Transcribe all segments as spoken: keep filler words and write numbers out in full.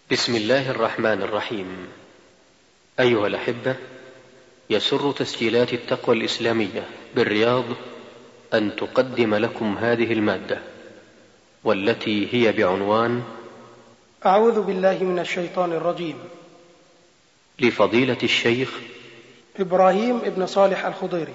بسم الله الرحمن الرحيم. أيها الأحبة، يسر تسجيلات التقوى الإسلامية بالرياض أن تقدم لكم هذه المادة، والتي هي بعنوان أعوذ بالله من الشيطان الرجيم، لفضيلة الشيخ إبراهيم ابن صالح الخضيري.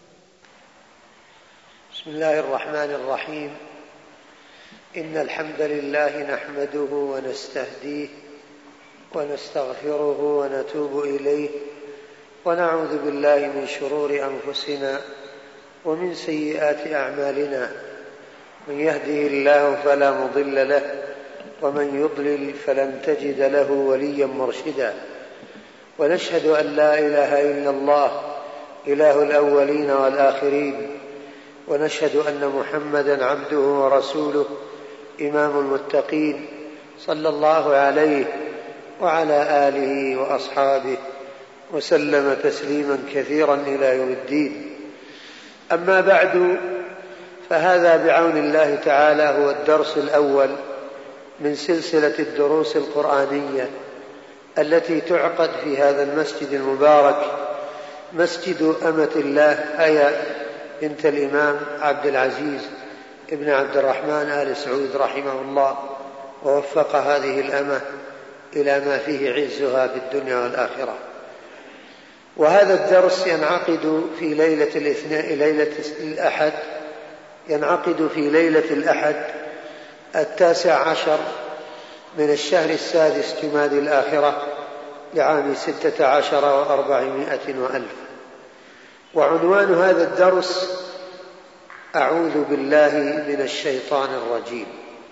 بسم الله الرحمن الرحيم. إن الحمد لله نحمده ونستهديه ونستغفره ونتوب إليه، ونعوذ بالله من شرور أنفسنا ومن سيئات أعمالنا. من يهده الله فلا مضل له، ومن يضلل فلن تجد له وليا مرشدا. ونشهد أن لا إله إلا الله إله الأولين والآخرين، ونشهد أن محمدا عبده ورسوله إمام المتقين، صلى الله عليه وعلى آله وأصحابه وسلم تسليما كثيرا إلى يوم الدين. أما بعد، فهذا بعون الله تعالى هو الدرس الأول من سلسلة الدروس القرآنية التي تعقد في هذا المسجد المبارك، مسجد أمة الله آية بنت الإمام عبد العزيز ابن عبد الرحمن آل سعود رحمه الله، ووفق هذه الأمة إلى ما فيه عزها في الدنيا والآخرة. وهذا الدرس ينعقد في ليلة الاثنين ليلة الأحد ينعقد في ليلة الأحد التاسع عشر من الشهر السادس جمادى الآخرة لعام ستة عشر وأربعمائة وألف. وعنوان هذا الدرس: أعوذ بالله من الشيطان الرجيم.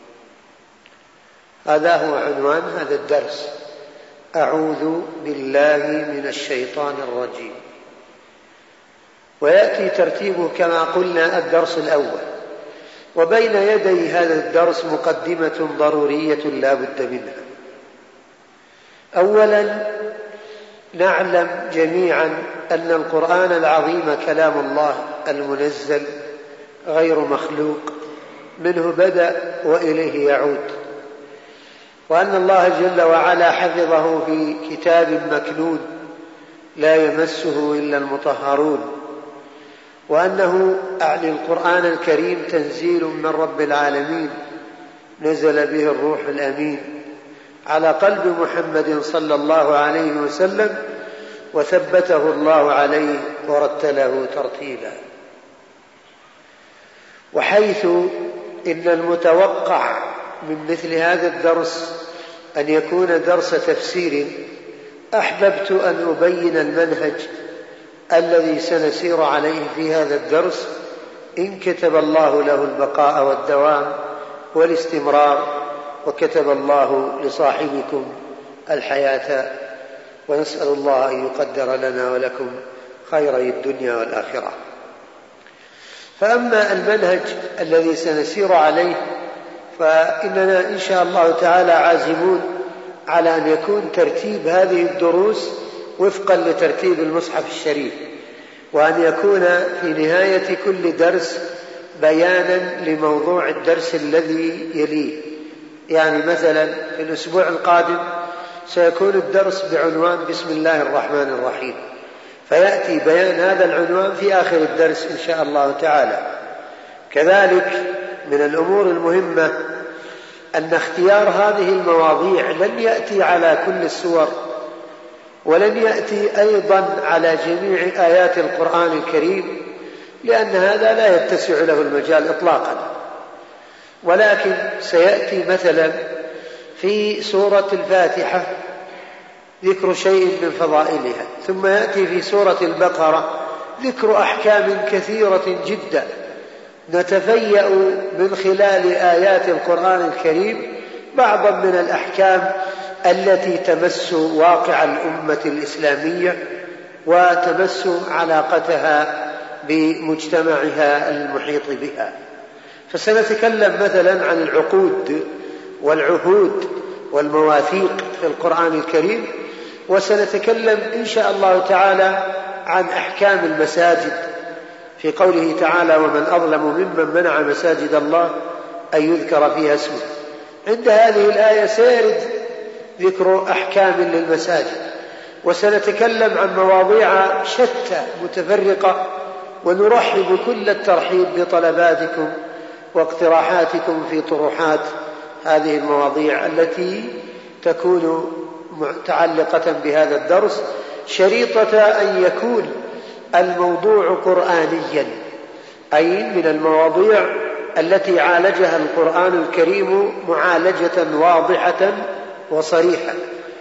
هذا هو عنوان هذا الدرس: أعوذ بالله من الشيطان الرجيم. ويأتي ترتيبه كما قلنا الدرس الأول، وبين يدي هذا الدرس مقدمة ضرورية لا بد منها. أولا، نعلم جميعا أن القرآن العظيم كلام الله المنزل غير مخلوق، منه بدأ وإليه يعود، وأن الله جل وعلا حفظه في كتاب مكنون لا يمسه إلا المطهرون، وأنه أعني القرآن الكريم تنزيل من رب العالمين نزل به الروح الأمين على قلب محمد صلى الله عليه وسلم، وثبته الله عليه ورتله ترتيلا. وحيث إن المتوقع من مثل هذا الدرس أن يكون درس تفسير، أحببت أن أبين المنهج الذي سنسير عليه في هذا الدرس إن كتب الله له البقاء والدوام والاستمرار، وكتب الله لصاحبكم الحياة. ونسأل الله أن يقدر لنا ولكم خيري الدنيا والآخرة. فأما المنهج الذي سنسير عليه، فإننا إن شاء الله تعالى عازمون على أن يكون ترتيب هذه الدروس وفقا لترتيب المصحف الشريف، وأن يكون في نهاية كل درس بيانا لموضوع الدرس الذي يليه. يعني مثلا في الأسبوع القادم سيكون الدرس بعنوان بسم الله الرحمن الرحيم، فيأتي بيان هذا العنوان في آخر الدرس إن شاء الله تعالى. كذلك من الأمور المهمة أن اختيار هذه المواضيع لن يأتي على كل السور، ولن يأتي أيضا على جميع آيات القرآن الكريم، لأن هذا لا يتسع له المجال إطلاقا. ولكن سيأتي مثلا في سورة الفاتحة ذكر شيء من فضائلها، ثم يأتي في سورة البقرة ذكر أحكام كثيرة جدا نتفيأ من خلال آيات القرآن الكريم بعضا من الأحكام التي تمس واقع الأمة الإسلامية وتمس علاقتها بمجتمعها المحيط بها. فسنتكلم مثلا عن العقود والعهود والمواثيق في القرآن الكريم، وسنتكلم إن شاء الله تعالى عن أحكام المساجد في قوله تعالى: ومن أظلم ممن منع مساجد الله أن يذكر فيها اسمه. عند هذه الآية سيرد ذكر أحكام للمساجد، وسنتكلم عن مواضيع شتى متفرقة، ونرحب كل الترحيب بطلباتكم واقتراحاتكم في طروحات هذه المواضيع التي تكون متعلقة بهذا الدرس، شريطة أن يكون الموضوع قرآنيا، أي من المواضيع التي عالجها القرآن الكريم معالجة واضحة وصريحة.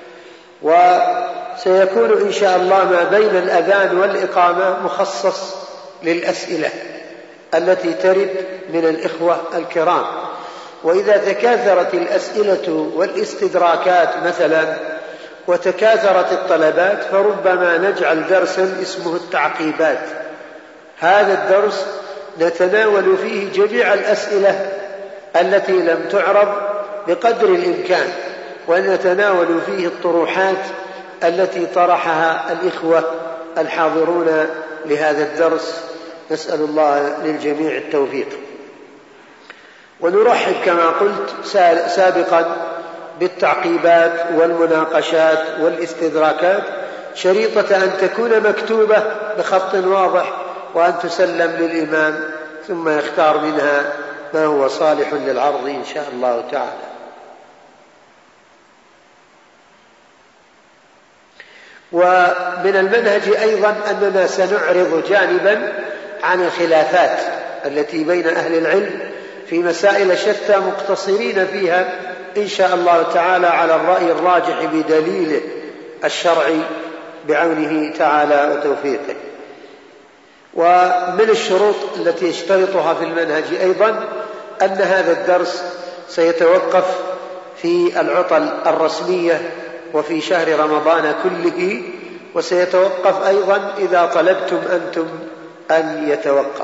وسيكون إن شاء الله ما بين الأذان والإقامة مخصص للأسئلة التي ترد من الإخوة الكرام، وإذا تكاثرت الأسئلة والاستدراكات مثلا وتكاثرت الطلبات فربما نجعل درسا اسمه التعقيبات. هذا الدرس نتناول فيه جميع الأسئلة التي لم تعرض بقدر الإمكان، ونتناول فيه الطروحات التي طرحها الإخوة الحاضرون لهذا الدرس. نسأل الله للجميع التوفيق. ونرحب كما قلت سابقا بالتعقيبات والمناقشات والاستدراكات، شريطة أن تكون مكتوبة بخط واضح وأن تسلم للإمام ثم يختار منها ما هو صالح للعرض إن شاء الله تعالى. ومن المنهج أيضا أننا سنعرض جانبا عن الخلافات التي بين أهل العلم في مسائل شتى مقتصرين فيها إن شاء الله تعالى على الرأي الراجح بدليله الشرعي بعونه تعالى وتوفيقه. ومن الشروط التي يشترطها في المنهج أيضا أن هذا الدرس سيتوقف في العطل الرسمية وفي شهر رمضان كله، وسيتوقف أيضا إذا طلبتم أنتم أن يتوقف.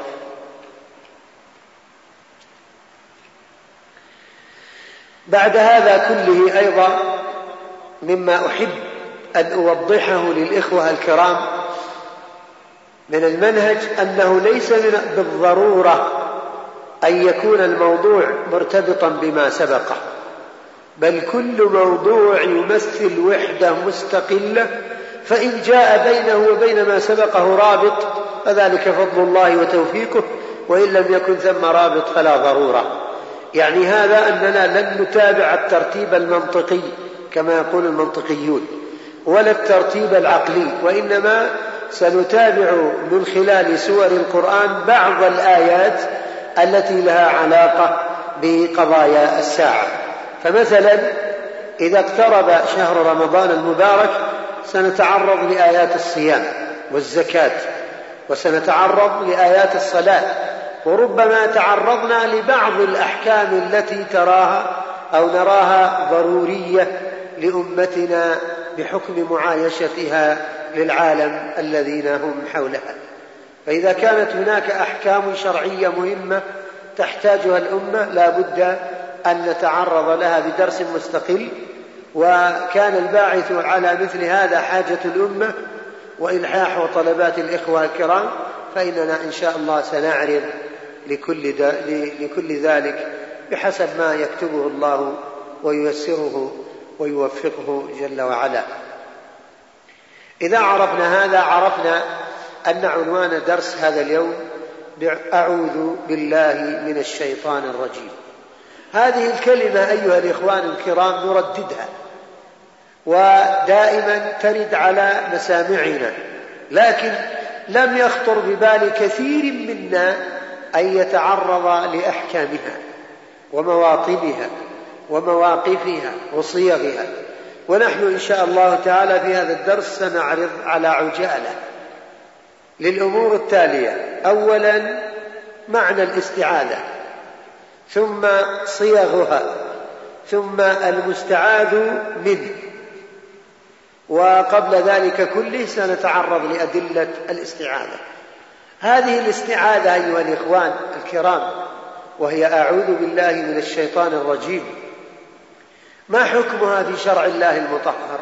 بعد هذا كله أيضا مما أحب أن أوضحه للإخوة الكرام من المنهج أنه ليس بالضرورة أن يكون الموضوع مرتبطا بما سبقه، بل كل موضوع يمثل وحدة مستقلة، فإن جاء بينه وبين ما سبقه رابط فذلك فضل الله وتوفيقه، وإن لم يكن ثم رابط فلا ضرورة. يعني هذا أننا لن نتابع الترتيب المنطقي كما يقول المنطقيون ولا الترتيب العقلي، وإنما سنتابع من خلال سور القرآن بعض الآيات التي لها علاقة بقضايا الساعة. فمثلا إذا اقترب شهر رمضان المبارك سنتعرض لآيات الصيام والزكاة، وسنتعرض لآيات الصلاة، وربما تعرضنا لبعض الأحكام التي تراها أو نراها ضرورية لأمتنا بحكم معايشتها للعالم الذين هم حولها. فإذا كانت هناك أحكام شرعية مهمة تحتاجها الأمة لا بد أن نتعرض لها بدرس مستقل، وكان الباعث على مثل هذا حاجة الأمة وإلحاح وطلبات الإخوة الكرام، فإننا إن شاء الله سنعرض لكل, لكل ذلك بحسب ما يكتبه الله وييسره ويوفقه جل وعلا. إذا عرفنا هذا عرفنا أن عنوان درس هذا اليوم أعوذ بالله من الشيطان الرجيم. هذه الكلمة أيها الإخوان الكرام نرددها ودائما ترد على مسامعنا، لكن لم يخطر ببال كثير منا أن يتعرض لأحكامها ومواطنها ومواقفها وصيغها. ونحن إن شاء الله تعالى في هذا الدرس سنعرض على عجالة للأمور التالية: أولا معنى الاستعاذة، ثم صيغها، ثم المستعاذ منه، وقبل ذلك كله سنتعرض لأدلة الاستعاذة. هذه الاستعاذة أيها الإخوان الكرام وهي أعوذ بالله من الشيطان الرجيم، ما حكمها في شرع الله المطهر؟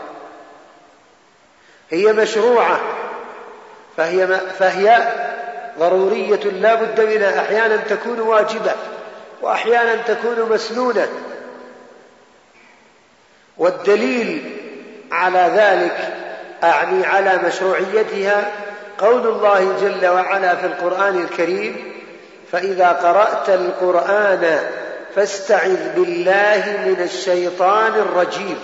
هي مشروعة، فهي, فهي ضرورية لا بد منها، أحيانا تكون واجبة وأحيانا تكون مسنونة. والدليل على ذلك أعني على مشروعيتها قول الله جل وعلا في القرآن الكريم: فإذا قرأت القرآن فاستعذ بالله من الشيطان الرجيم.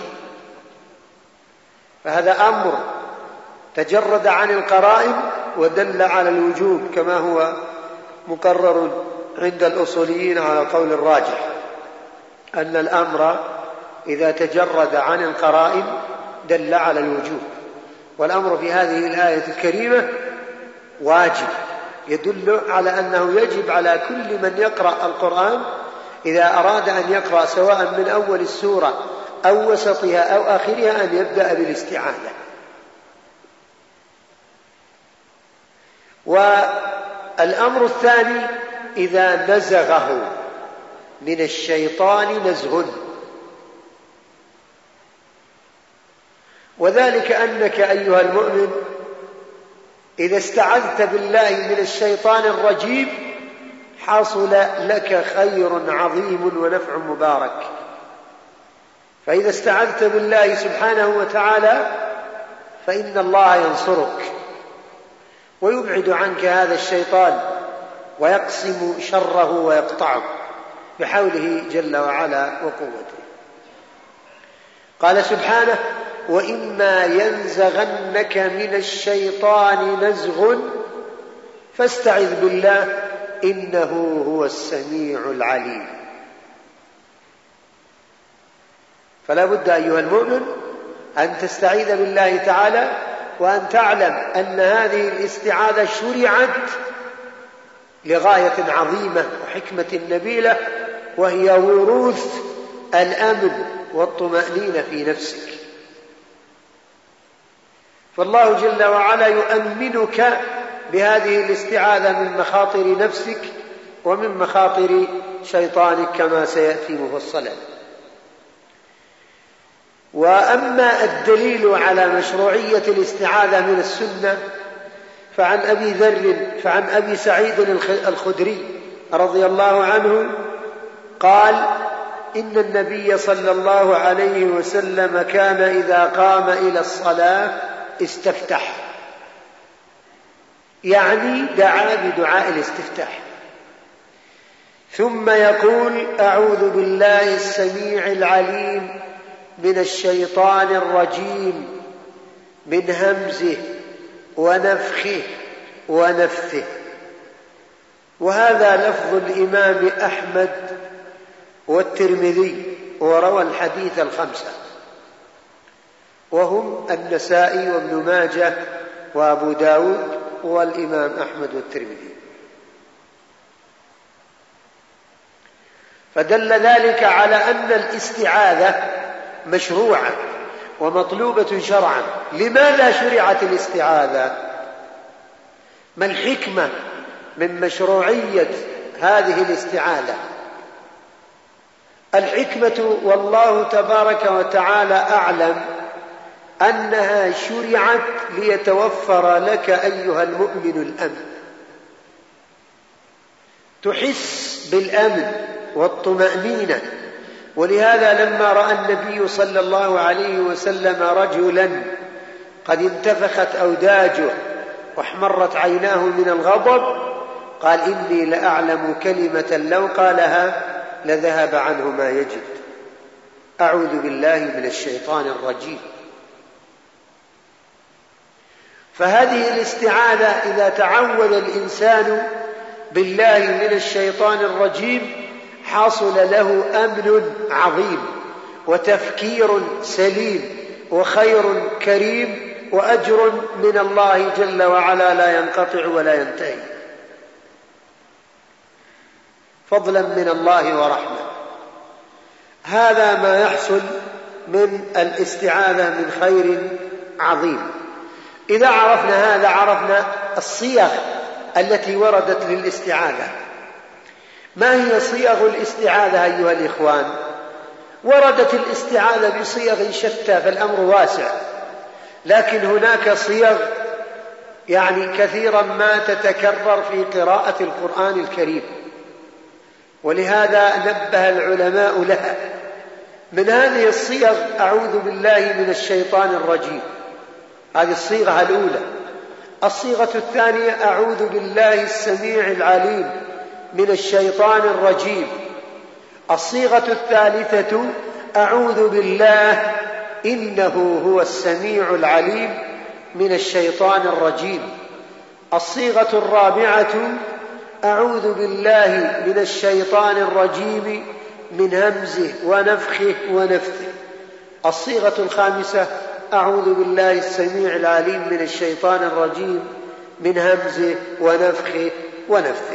فهذا أمر تجرد عن القرائن ودل على الوجوب، كما هو مقرر عند الأصوليين على القول الراجح أن الأمر إذا تجرد عن القرائن دل على الوجوب، والأمر في هذه الآية الكريمة واجب يدل على أنه يجب على كل من يقرأ القرآن إذا أراد أن يقرأ سواء من أول السورة أو وسطها أو آخرها أن يبدأ بالاستعاذة. والأمر الثاني: إذا نزغه من الشيطان نزغ، وذلك أنك أيها المؤمن إذا استعذت بالله من الشيطان الرجيم حصل لك خير عظيم ونفع مبارك. فإذا استعذت بالله سبحانه وتعالى فإن الله ينصرك ويبعد عنك هذا الشيطان ويقسم شره ويقطعه بحوله جل وعلا وقوته. قال سبحانه: وإما ينزغنك من الشيطان نزغ فاستعذ بالله إنه هو السميع العليم. فلا بد أيها المؤمن أن تستعيذ بالله تعالى وأن تعلم أن هذه الاستعاذة شرعت لغاية عظيمة وحكمة نبيلة، وهي وروث الأمن والطمأنينة في نفسك. فالله جل وعلا يؤمنك بهذه الاستعاذة من مخاطر نفسك ومن مخاطر شيطانك كما سيأتي مفصلا. وأما الدليل على مشروعية الاستعاذة من السنة فعن أبي ذر فعن أبي سعيد الخدري رضي الله عنه قال: إن النبي صلى الله عليه وسلم كان إذا قام إلى الصلاة استفتح، يعني دعا بدعاء الاستفتاح، ثم يقول: أعوذ بالله السميع العليم من الشيطان الرجيم من همزه ونفخه ونفثه. وهذا لفظ الإمام أحمد والترمذي، وروى الحديث الخمسة وهم النسائي وابن ماجه وأبو داود والإمام أحمد والترمذي. فدل ذلك على أن الاستعاذة مشروعة ومطلوبة شرعا. لماذا شرعت الاستعاذة؟ ما الحكمة من مشروعية هذه الاستعاذة؟ الحكمة والله تبارك وتعالى أعلم أنها شرعت ليتوفر لك أيها المؤمن الأمن، تحس بالأمن والطمأنينة. ولهذا لما رأى النبي صلى الله عليه وسلم رجلا قد انتفخت أوداجه واحمرت عيناه من الغضب قال: إني لأعلم كلمة لو قالها لذهب عنه ما يجد، أعوذ بالله من الشيطان الرجيم. فهذه الاستعاذة إذا تعوذ الإنسان بالله من الشيطان الرجيم حصل له أمن عظيم وتفكير سليم وخير كريم وأجر من الله جل وعلا لا ينقطع ولا ينتهي، فضلا من الله ورحمة. هذا ما يحصل من الاستعاذة من خير عظيم. إذا عرفنا هذا عرفنا الصيغ التي وردت للاستعاذة. ما هي صيغ الاستعاذة أيها الإخوان؟ وردت الاستعاذة بصيغ شتى فالأمر واسع، لكن هناك صيغ يعني كثيرا ما تتكرر في قراءة القرآن الكريم، ولهذا نبه العلماء لها من هذه الصيغ أعوذ بالله من الشيطان الرجيم، هذه الصيغة الأولى. الصيغة الثانية أعوذ بالله السميع العليم من الشيطان الرجيم. الصيغة الثالثة أعوذ بالله إنه هو السميع العليم من الشيطان الرجيم. الصيغة الرابعة أعوذ بالله من الشيطان الرجيم من همزه ونفخه ونفثه. الصيغة الخامسة أعوذ بالله السميع العليم من الشيطان الرجيم من همزه ونفخه ونفثه.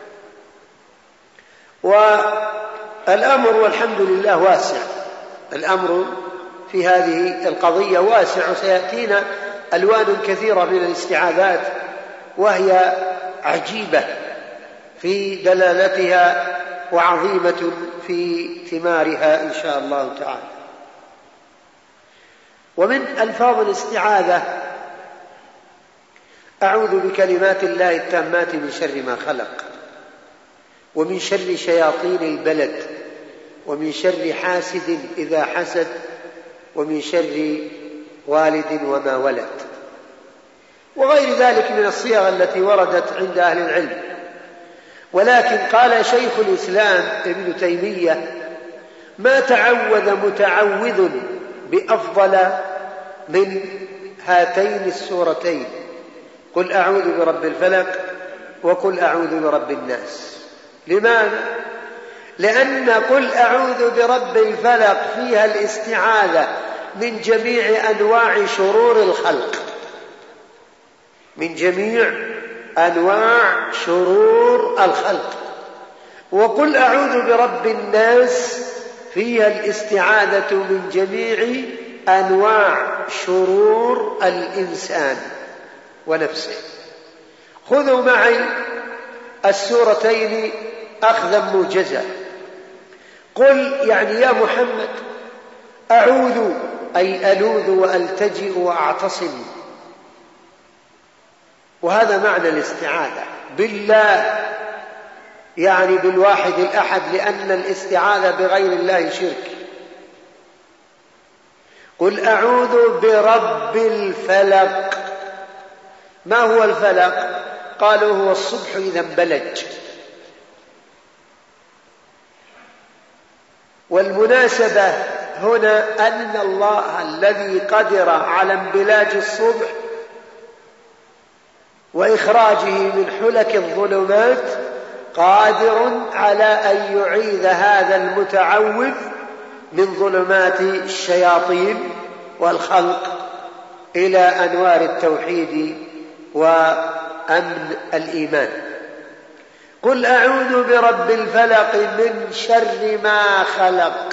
والأمر والحمد لله واسع، الأمر في هذه القضية واسع، وسيأتينا ألوان كثيرة من الاستعاذات وهي عجيبة في دلالتها وعظيمة في ثمارها إن شاء الله تعالى. ومن ألفاظ الاستعاذة أعوذ بكلمات الله التامات من شر ما خلق، ومن شر شياطين البلد، ومن شر حاسد إذا حسد، ومن شر والد وما ولد، وغير ذلك من الصيغ التي وردت عند أهل العلم. ولكن قال شيخ الإسلام ابن تيمية: ما تعوذ متعوذ بأفضل من هاتين السورتين، قل أعوذ برب الفلق وقل أعوذ برب الناس. لماذا؟ لأن قل أعوذ برب الفلق فيها الاستعاذة من جميع أنواع شرور الخلق، من جميع أنواع شرور الخلق. وقل أعوذ برب الناس فيها الاستعاذة من جميع أنواع شرور الإنسان ونفسه. خذوا معي السورتين أخذا موجزا. قل يعني يا محمد أعوذ أي ألوذ وألتجئ وأعتصم، وهذا معنى الاستعاذة. بالله يعني بالواحد الأحد، لأن الاستعاذة بغير الله شرك. قل أعوذ برب الفلق. ما هو الفلق؟ قالوا هو الصبح إذا انبلج. والمناسبة هنا أن الله الذي قدر على انبلاج الصبح وإخراجه من حلك الظلمات قادر على أن يعيذ هذا المتعوذ من ظلمات الشياطين والخلق إلى أنوار التوحيد وأمن الإيمان. قل أعوذ برب الفلق من شر ما خلق،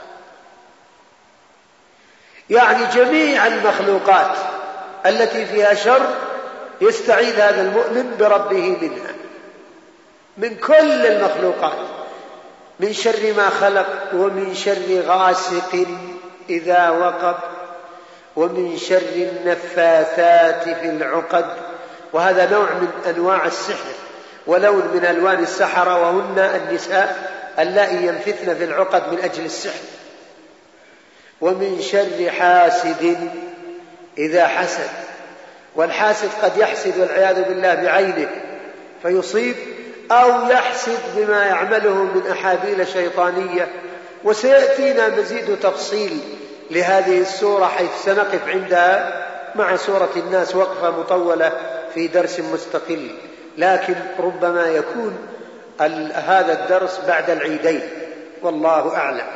يعني جميع المخلوقات التي فيها شر يستعيذ هذا المؤمن بربه منها، من كل المخلوقات، من شر ما خلق، ومن شر غاسق إذا وقب، ومن شر النفاثات في العقد، وهذا نوع من أنواع السحر ولون من ألوان السحرة، وهن النساء اللائي ينفثن في العقد من أجل السحر. ومن شر حاسد إذا حسد، والحاسد قد يحسد والعياذ بالله بعينه فيصيب، أو يحسد بما يعمله من أحابيل شيطانية. وسيأتينا مزيد تفصيل لهذه السورة حيث سنقف عندها مع سورة الناس وقفة مطولة في درس مستقل، لكن ربما يكون هذا الدرس بعد العيدين والله أعلم.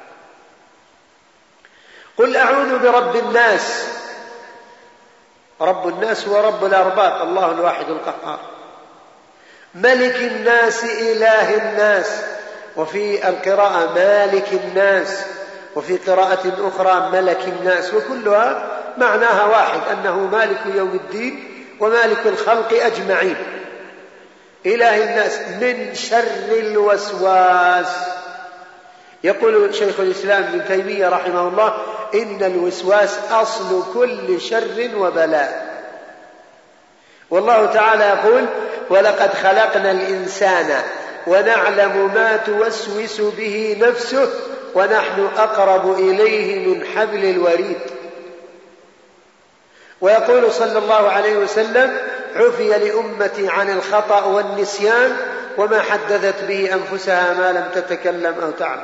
قل أعوذ برب الناس. رب الناس هو رب الأرباب، الله الواحد القهار. ملك الناس إله الناس، وفي القراءة مالك الناس، وفي قراءة أخرى ملك الناس، وكلها معناها واحد، أنه مالك يوم الدين ومالك الخلق أجمعين. إله الناس من شر الوسواس. يقول شيخ الإسلام ابن تيمية رحمه الله: إن الوسواس أصل كل شر وبلاء. والله تعالى يقول: ولقد خلقنا الإنسان ونعلم ما توسوس به نفسه ونحن أقرب إليه من حبل الوريد. ويقول صلى الله عليه وسلم: عفي لأمتي عن الخطأ والنسيان وما حدثت به أنفسها ما لم تتكلم أو تعمل.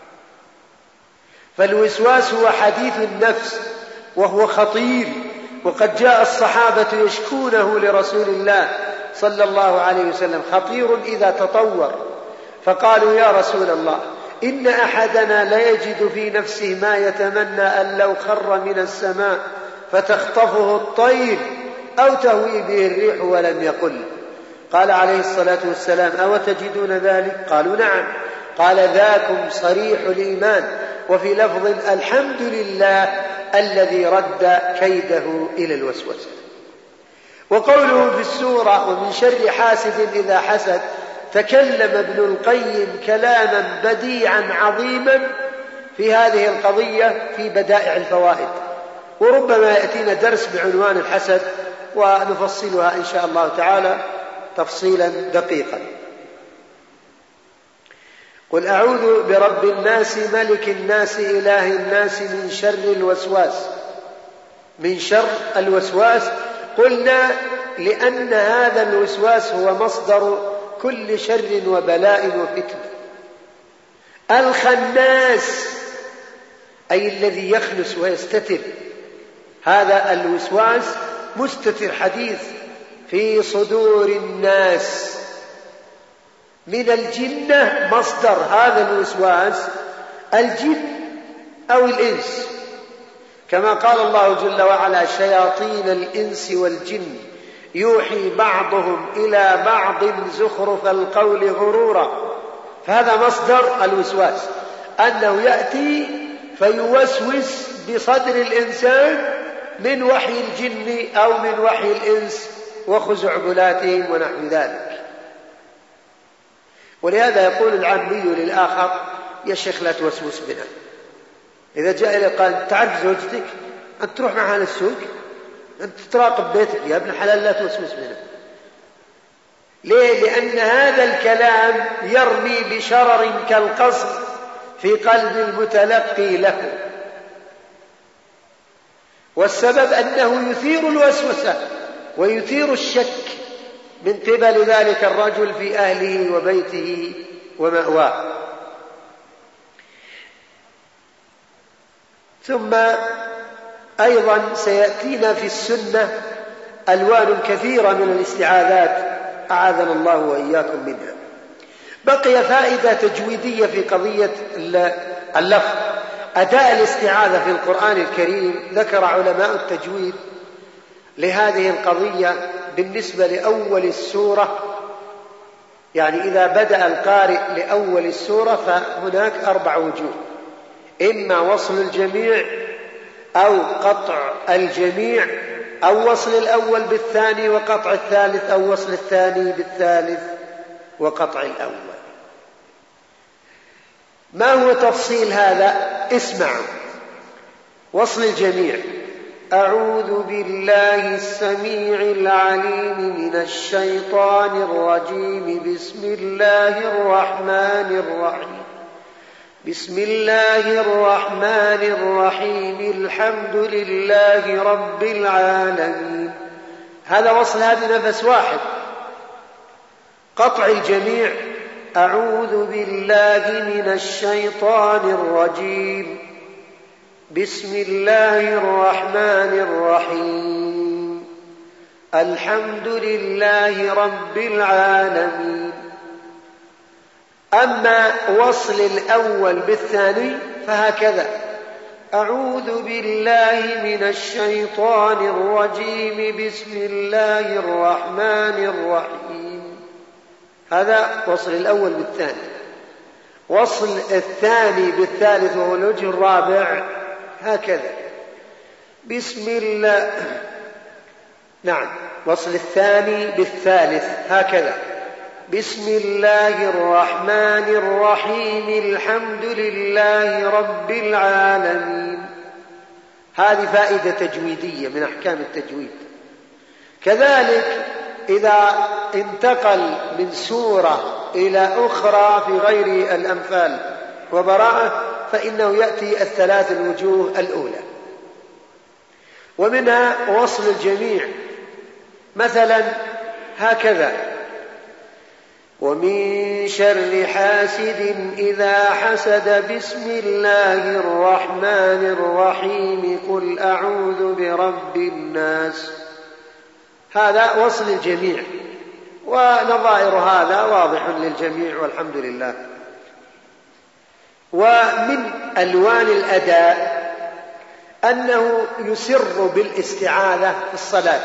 فالوسواس هو حديث النفس وهو خطير، وقد جاء الصحابة يشكونه لرسول الله صلى الله عليه وسلم، خطير إذا تطور، فقالوا: يا رسول الله، إن أحدنا ليجد في نفسه ما يتمنى أن لو خر من السماء فتخطفه الطير أو تهوي به الريح ولم يقل. قال عليه الصلاة والسلام: أو تجدون ذلك؟ قالوا: نعم. قال: ذاكم صريح الإيمان. وفي لفظ: الحمد لله الذي رد كيده إلى الوسوسة. وقوله في السورة: ومن شر حاسد إذا حسد، تكلم ابن القيم كلاما بديعا عظيما في هذه القضية في بدائع الفوائد، وربما يأتينا درس بعنوان الحسد ونفصلها إن شاء الله تعالى تفصيلا دقيقا. قل أعوذ برب الناس ملك الناس إله الناس من شر الوسواس. من شر الوسواس قلنا لأن هذا الوسواس هو مصدر كل شر وبلاء وفتن. الخناس أي الذي يخنس ويستتر، هذا الوسواس مستتر حديث في صدور الناس. من الجنة مصدر هذا الوسواس الجن أو الإنس، كما قال الله جل وعلا: شياطين الإنس والجن يوحي بعضهم إلى بعض زخرف القول غرورا. فهذا مصدر الوسواس، أنه يأتي فيوسوس بصدر الإنسان من وحي الجن أو من وحي الإنس وخزعبلاتهم ونحو ذلك. ولهذا يقول العامي للآخر: يا شيخ لا توسوس بنا. إذا جاء إلى قال: تعرف زوجتك أنت تروح معها للسوق، أنت تراقب بيتك، يا ابن حلال لا توسوس بنا. ليه؟ لأن هذا الكلام يرمي بشرر كالقصر في قلب المتلقي له، والسبب أنه يثير الوسوسة ويثير الشك من قبل ذلك الرجل في أهله وبيته ومأواه. ثم أيضا سيأتينا في السنة ألوان كثيرة من الاستعاذات أعاذنا الله وإياكم منها. بقي فائدة تجويدية في قضية اللفظ. أداء الاستعاذة في القرآن الكريم ذكر علماء التجويد لهذه القضية بالنسبة لأول السورة، يعني إذا بدأ القارئ لأول السورة فهناك أربع وجوه: إما وصل الجميع أو قطع الجميع، أو وصل الأول بالثاني وقطع الثالث، أو وصل الثاني بالثالث وقطع الأول. ما هو تفصيل هذا؟ اسمع. وصل الجميع: أعوذ بالله السميع العليم من الشيطان الرجيم، بسم الله الرحمن الرحيم بسم الله الرحمن الرحيم الحمد لله رب العالمين. هذا وصل، هذا نفس واحد. قطع الجميع: أعوذ بالله من الشيطان الرجيم بسم الله الرحمن الرحيم الحمد لله رب العالمين. أما وصل الأول بالثاني فهكذا: أعوذ بالله من الشيطان الرجيم بسم الله الرحمن الرحيم. هذا وصل الأول بالثاني. وصل الثاني بالثالث وهو الوجه الرابع هكذا: بسم الله. نعم، وصل الثاني بالثالث هكذا: بسم الله الرحمن الرحيم الحمد لله رب العالمين. هذه فائدة تجويدية من أحكام التجويد. كذلك إذا انتقل من سورة إلى أخرى في غير الأنفال وبراءة فإنه يأتي الثلاث الوجوه الأولى. ومنها وصل الجميع، مثلا هكذا: ومن شر حاسد إذا حسد بسم الله الرحمن الرحيم قل أعوذ برب الناس. هذا وصل الجميع، ونظائر هذا واضح للجميع والحمد لله. ومن ألوان الأداء أنه يسر بالاستعاذة في الصلاة،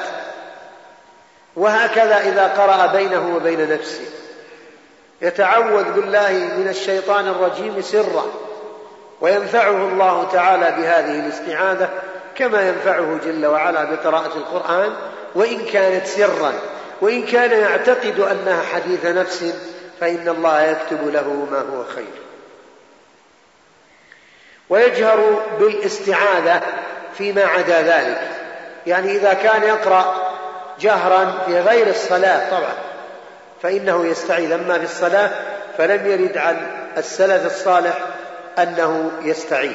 وهكذا إذا قرأ بينه وبين نفسه يتعوذ بالله من الشيطان الرجيم سرا، وينفعه الله تعالى بهذه الاستعاذة كما ينفعه جل وعلا بقراءة القرآن، وإن كانت سرا، وإن كان يعتقد أنها حديث نفس فإن الله يكتب له ما هو خير. ويجهر بالاستعاذة فيما عدا ذلك، يعني إذا كان يقرأ جهرا في غير الصلاة طبعا فإنه يستعيذ، أما في الصلاة فلم يرد عن السلف الصالح أنه يستعيذ.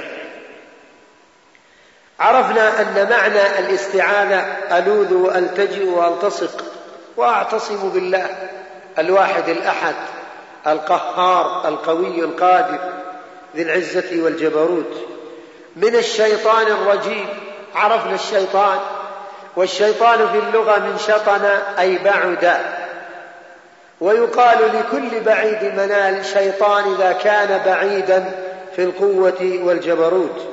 عرفنا أن معنى الاستعاذة ألوذ وألتجئ وألتصق وأعتصم بالله الواحد الأحد القهار القوي القادر ذي العزة والجبروت من الشيطان الرجيم. عرفنا الشيطان، والشيطان في اللغة من شطن أي بعد، ويقال لكل بعيد منال شيطان إذا كان بعيدا في القوة والجبروت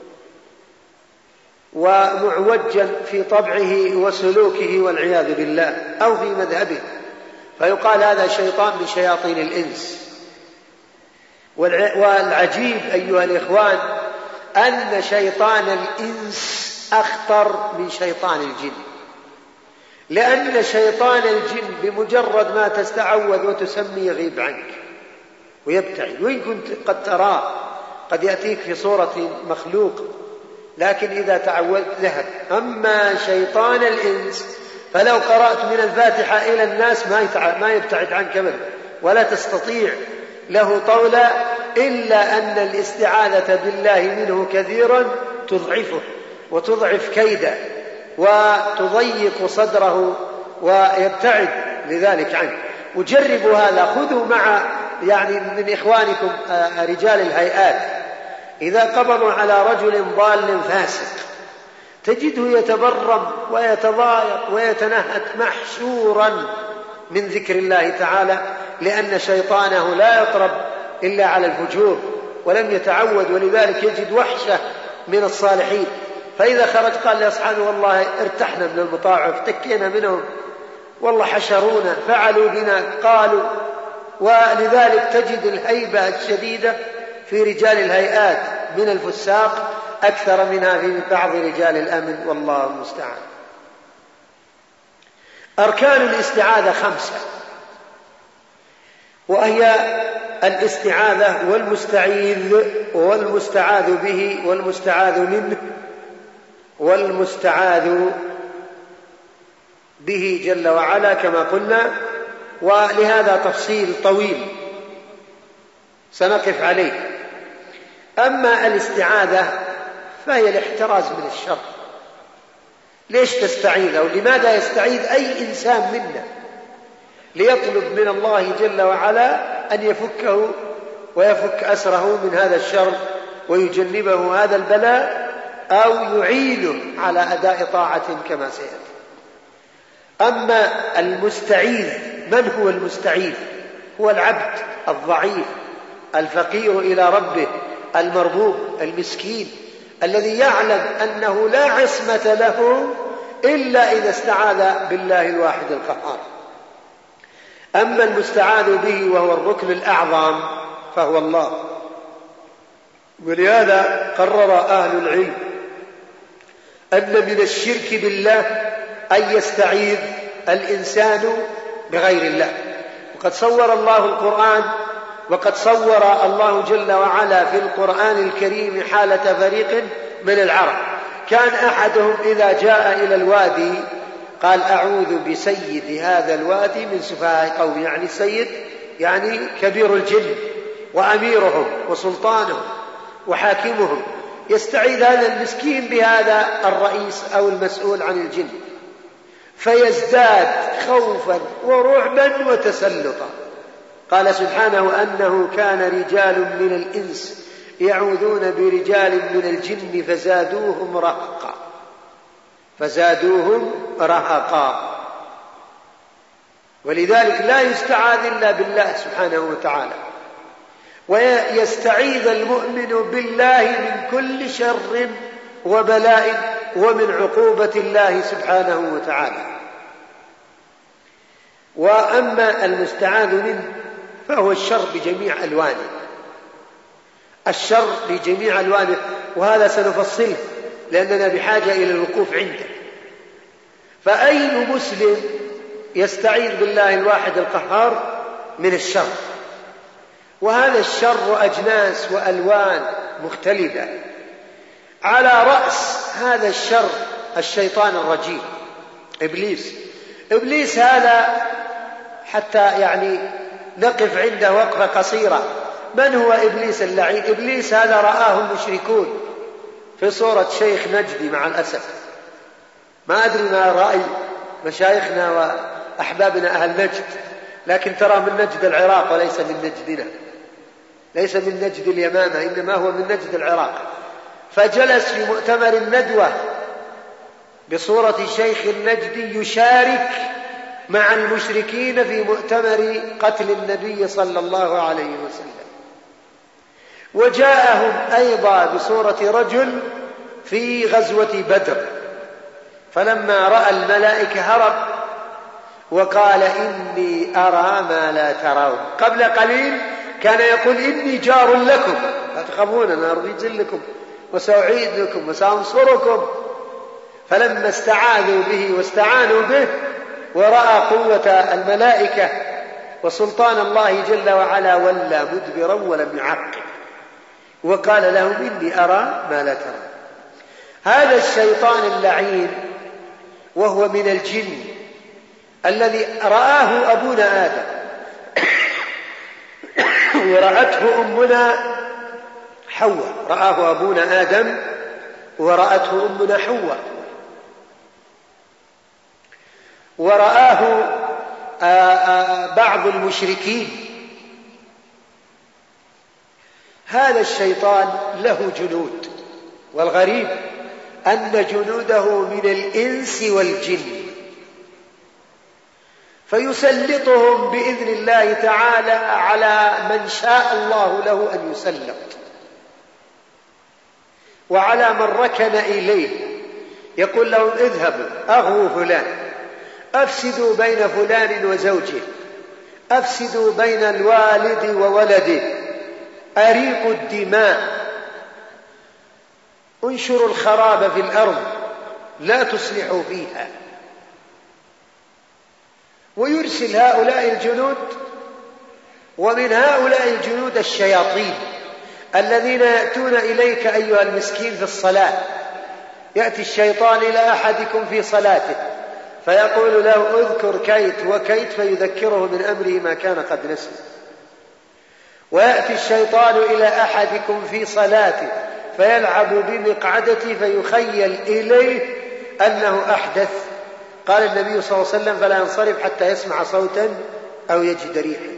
ومعوجا في طبعه وسلوكه والعياذ بالله، أو في مذهبه، فيقال هذا شيطان من شياطين الإنس. والعجيب أيها الإخوان أن شيطان الإنس أخطر من شيطان الجن، لأن شيطان الجن بمجرد ما تستعوذ وتسمي يغيب عنك ويبتعد، وإن كنت قد تراه قد يأتيك في صورة مخلوق، لكن إذا تعودت ذهب. أما شيطان الإنس فلو قرأت من الفاتحة إلى الناس ما يبتعد عنك أبدا، ولا تستطيع له طولا، إلا أن الاستعاذة بالله منه كثيرا تضعفه وتضعف كيده وتضيق صدره ويبتعد لذلك عنه. وجربوا هذا، خذوا مع يعني من إخوانكم رجال الهيئات إذا قبضوا على رجل ضال فاسق تجده يتبرم ويتضايق ويتنهد محشورا من ذكر الله تعالى، لأن شيطانه لا يطرب إلا على الفجور ولم يتعود، ولذلك يجد وحشة من الصالحين. فإذا خرج قال لأصحابه والله ارتحنا من المطاع افتكينا منهم، والله حشرونا فعلوا بنا قالوا. ولذلك تجد الهيبة الشديدة في رجال الهيئات من الفساق أكثر منها في بعض رجال الأمن، والله المستعان. أركان الاستعاذة خمسة، وهي الاستعاذة والمستعيذ والمستعاذ به والمستعاذ منه والمستعاذ به جل وعلا كما قلنا، ولهذا تفصيل طويل سنقف عليه. أما الاستعاذة فهي الاحتراز من الشر. ليش تستعيذ أو لماذا يستعيذ أي إنسان منا؟ ليطلب من الله جل وعلا أن يفكه ويفك أسره من هذا الشر ويجنبه هذا البلاء، أو يعينه على أداء طاعة كما سيأتي. أما المستعيذ، من هو المستعيذ؟ هو العبد الضعيف الفقير إلى ربه المربوب المسكين الذي يعلم أنه لا عصمة له إلا إذا استعاذ بالله الواحد القهار. أما المستعاذ به وهو الركن الأعظم فهو الله. ولهذا قرر أهل العلم أن من الشرك بالله أن يستعيذ الإنسان بغير الله. وقد صور الله القرآن وقد صور الله جل وعلا في القرآن الكريم حالة فريق من العرب، كان أحدهم إذا جاء إلى الوادي قال أعوذ بسيد هذا الوادي من سفهاء قوم، يعني السيد يعني كبير الجن وأميرهم وسلطانهم وحاكمهم، يستعيذ هذا المسكين بهذا الرئيس أو المسؤول عن الجن، فيزداد خوفا ورعبا وتسلطا. قال سبحانه أنه كان رجال من الإنس يعوذون برجال من الجن فزادوهم رهقا فزادوهم رهقا. ولذلك لا يستعاذ إلا بالله سبحانه وتعالى، ويستعيذ المؤمن بالله من كل شر وبلاء ومن عقوبة الله سبحانه وتعالى. وأما المستعاذ منه فهو الشر بجميع ألوانه، الشر بجميع ألوانه، وهذا سنفصله لأننا بحاجة إلى الوقوف عنده. فأي مسلم يستعيذ بالله الواحد القهار من الشر، وهذا الشر أجناس وألوان مختلفة. على رأس هذا الشر الشيطان الرجيم إبليس. إبليس هذا حتى يعني نقف عنده وقفة قصيرة. من هو إبليس اللعين؟ إبليس هذا رآه المشركون في صورة شيخ نجدي مع الأسف. ما أدري ما رأي مشايخنا وأحبابنا أهل نجد، لكن ترى من نجد العراق وليس من نجدنا، ليس من نجد اليمامة، إنما هو من نجد العراق. فجلس في مؤتمر الندوة بصورة شيخ النجدي يشارك مع المشركين في مؤتمر قتل النبي صلى الله عليه وسلم. وجاءهم أيضا بصورة رجل في غزوة بدر، فلما رأى الملائكة هرب وقال إني أرى ما لا ترون. قبل قليل كان يقول إني جار لكم لا تخافون، أنا أرضي لكم وسأعيد لكم وسأنصركم. فلما استعاذوا به واستعانوا به ورأى قوة الملائكة وسلطان الله جل وعلا ولى مدبرا ولم يعقب، وقال لهم إني أرى ما لا ترون. هذا الشيطان اللعين وهو من الجن الذي رآه أبونا آدم ورأته أمنا حواء، رآه أبونا آدم ورأته أمنا حواء، ورآه بعض المشركين. هذا الشيطان له جنود، والغريب أن جنوده من الإنس والجن، فيسلطهم بإذن الله تعالى على من شاء الله له أن يسلط، وعلى من ركن إليه يقول لهم اذهبوا أغووا فلان، أفسدوا بين فلان وزوجه، أفسدوا بين الوالد وولده، أريقوا الدماء، انشروا الخراب في الأرض، لا تصلحوا فيها. ويرسل هؤلاء الجنود، ومن هؤلاء الجنود الشياطين الذين يأتون إليك أيها المسكين في الصلاة. يأتي الشيطان إلى أحدكم في صلاته فيقول له اذكر كيت وكيت، فيذكره من أمره ما كان قد نسي. ويأتي الشيطان إلى أحدكم في صلاته فيلعب بمقعدته فيخيل إليه أنه أحدث. قال النبي صلى الله عليه وسلم فلا ينصرف حتى يسمع صوتا أو يجد ريحا.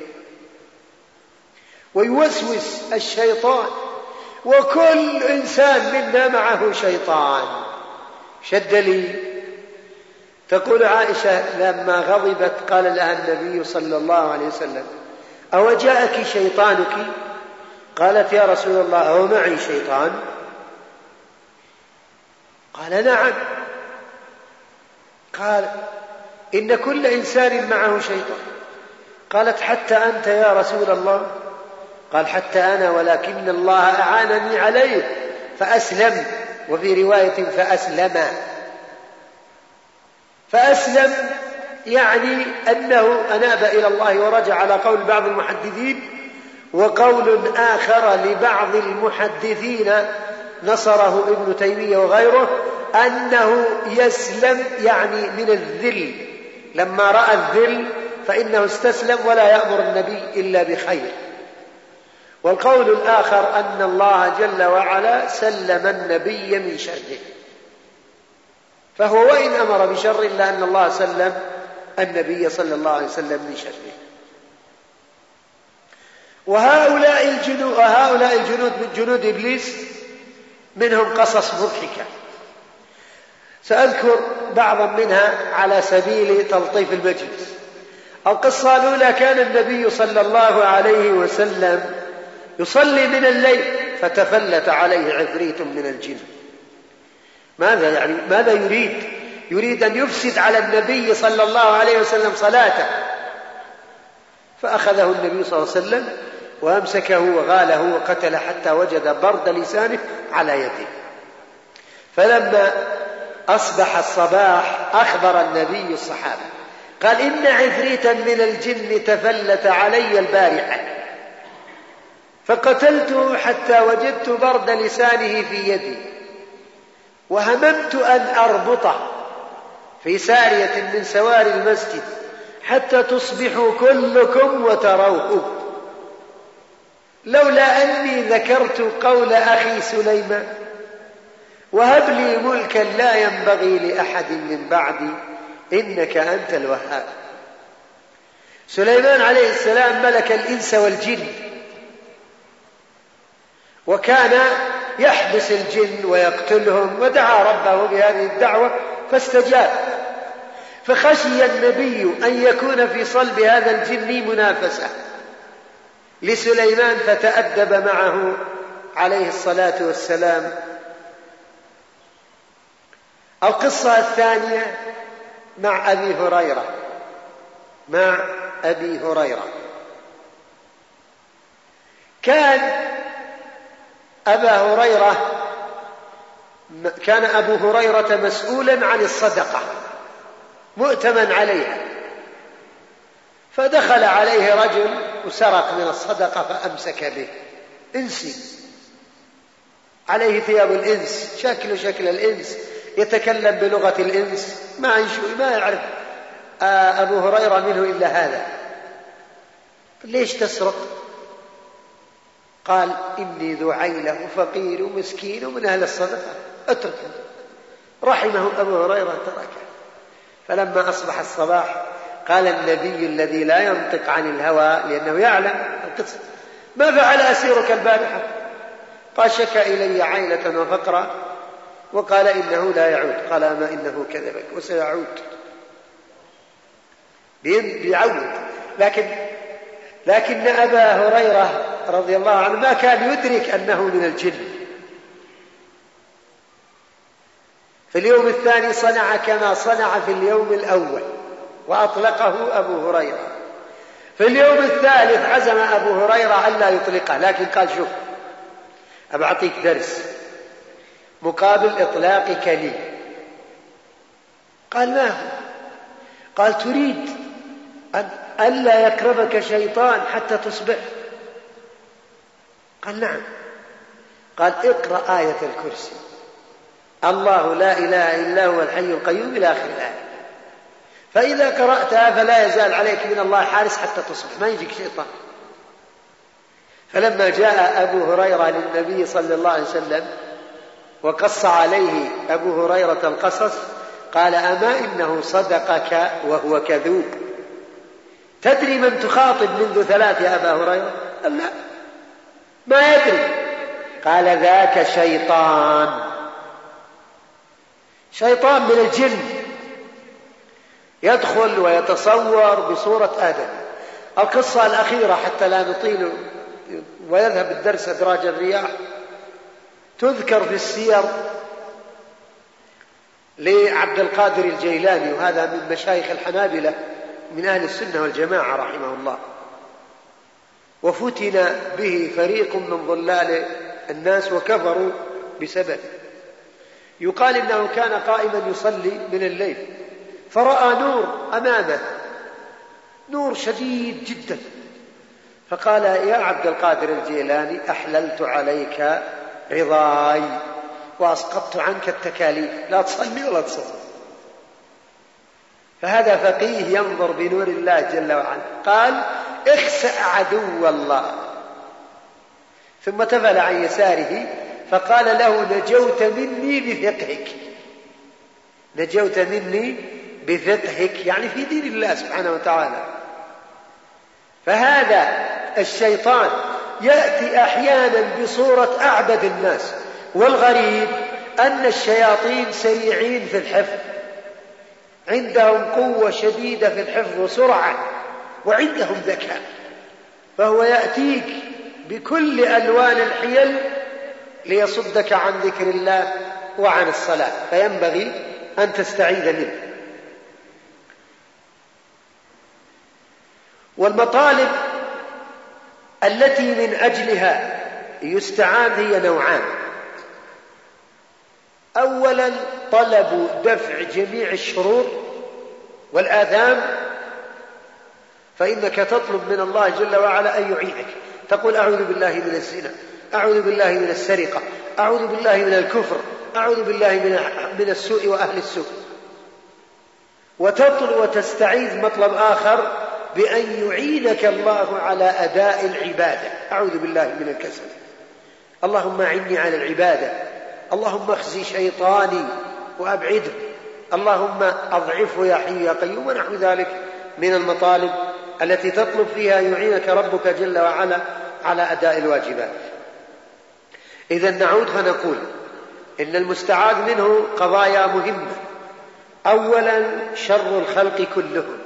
ويوسوس الشيطان، وكل إنسان منا معه شيطان. شد لي. تقول عائشة لما غضبت قال لها النبي صلى الله عليه وسلم أو جاءك شيطانك؟ قالت يا رسول الله أو معي شيطان؟ قال نعم. قال إن كل إنسان معه شيطان. قالت حتى أنت يا رسول الله؟ قال حتى أنا، ولكن الله أعانني عليه فأسلم، وفي رواية فأسلم. فأسلم يعني أنه أناب إلى الله ورجع، على قول بعض المحدثين. وقول آخر لبعض المحدثين نصره ابن تيمية وغيره أنه يسلم يعني من الذل، لما رأى الذل فإنه استسلم ولا يأمر النبي إلا بخير. والقول الآخر أن الله جل وعلا سلم النبي من شره، فهو وإن أمر بشر إلا أن الله سلم النبي صلى الله عليه وسلم من شره. وهؤلاء الجنود, وهؤلاء الجنود من جنود إبليس منهم قصص مضحكة، سأذكر بعضا منها على سبيل تلطيف المجلس. القصة الأولى: كان النبي صلى الله عليه وسلم يصلي من الليل فتفلت عليه عفريت من الجن. ماذا يعني؟ ماذا يريد؟ يريد أن يفسد على النبي صلى الله عليه وسلم صلاته، فأخذه النبي صلى الله عليه وسلم وأمسكه وغاله وقتل حتى وجد برد لسانه على يده. فلما أصبح الصباح أخبر النبي الصحابة قال: إن عفريتا من الجن تفلت علي البارحة فقتلته حتى وجدت برد لسانه في يدي، وهممت أن أربطه في سارية من سواري المسجد حتى تصبحوا كلكم وتروه، لولا أني ذكرت قول أخي سليمان: وهب لي ملكا لا ينبغي لأحد من بعدي إنك أنت الوهاب. سليمان عليه السلام ملك الإنس والجن، وكان يحبس الجن ويقتلهم، ودعا ربه بهذه الدعوة فاستجاب. فخشي النبي أن يكون في صلب هذا الجن منافسة لسليمان، فتأدب معه عليه الصلاة والسلام. القصة الثانية مع أبي هريرة مع أبي هريرة كان أبا هريرة كان أبو هريرة مسؤولا عن الصدقة مؤتمن عليها، فدخل عليه رجل وسرق من الصدقة فأمسك به، إنسي عليه ثياب الإنس، شكله شكل الإنس، يتكلم بلغة الإنس، ما ما يعرف أبو هريرة منه إلا هذا. ليش تسرق؟ قال: إني ذو عيلة وفقير ومسكين ومن أهل الصدقة، اتركه. رحمه أبو هريرة تركه. فلما أصبح الصباح قال النبي الذي لا ينطق عن الهوى لأنه يعلم القصة: ما فعل أسيرك البارحة؟ قال: شكى إلي عيلة وفقرا وقال إنه لا يعود. قال: ما إنه كذبك وسيعود. بيعود. لكن لكن أبا هريرة رضي الله عنه ما كان يدرك أنه من الجن. في اليوم الثاني صنع كما صنع في اليوم الأول وأطلقه أبو هريرة. في اليوم الثالث عزم أبو هريرة ألا يطلقه، لكن قال: شوف، أبعطيك درس مقابل إطلاقك لي. قال: ما هو؟ قال: تريد أن ألا يقربك شيطان حتى تصبح؟ قال: نعم. قال: اقرأ آية الكرسي: الله لا إله إلا هو الحي القيوم إلى آخر الآية، فإذا قرأتها فلا يزال عليك من الله حارس حتى تصبح، ما يجيك شيطان. فلما جاء أبو هريرة للنبي صلى الله عليه وسلم وقص عليه أبو هريرة القصص قال: أما إنه صدقك وهو كذوب. تدري من تخاطب منذ ثلاث يا أبا هريرة؟ قال: لا، ما يدري. قال: ذاك شيطان، شيطان من الجن يدخل ويتصور بصورة آدم. القصة الأخيرة حتى لا نطيل ويذهب الدرس أدراج الرياح، تذكر في السير لعبد القادر الجيلاني، وهذا من مشايخ الحنابلة من أهل السنة والجماعة رحمه الله، وفتن به فريق من ضلال الناس وكفروا بسببه. يقال إنه كان قائما يصلي من الليل فرأى نور أمامه، نور شديد جدا، فقال: يا عبد القادر الجيلاني، أحللت عليك رضاي وأسقطت عنك التكاليف، لا تصلي ولا تصلي. فهذا فقيه ينظر بنور الله جل وعلا. قال: اخسأ عدو الله، ثم تفل عن يساره فقال له: نجوت مني بفقهك، نجوت مني بفقهك، يعني في دين الله سبحانه وتعالى. فهذا الشيطان يأتي أحيانا بصورة أعبد الناس، والغريب أن الشياطين سريعين في الحفظ، عندهم قوة شديدة في الحفظ وسرعة، وعندهم ذكاء، فهو يأتيك بكل ألوان الحيل ليصدك عن ذكر الله وعن الصلاة، فينبغي أن تستعيذ منه. والمطالب التي من أجلها يستعان هي نوعان: أولا طلب دفع جميع الشرور والآثام، فإنك تطلب من الله جل وعلا أن يعينك، تقول: أعوذ بالله من الزنا، أعوذ بالله من السرقة، أعوذ بالله من الكفر، أعوذ بالله من السوء وأهل السوء. وتطلب وتستعيذ مطلب آخر بأن يعينك الله على أداء العبادة: أعوذ بالله من الكسل، اللهم أعني على العبادة، اللهم اخزي شيطاني وأبعده، اللهم أضعفه يا حي يا قيوم، ونحو ذلك من المطالب التي تطلب فيها يعينك ربك جل وعلا على أداء الواجبات. إذن نعود فنقول إن المستعاذ منه قضايا مهمة. أولا شر الخلق كلهم،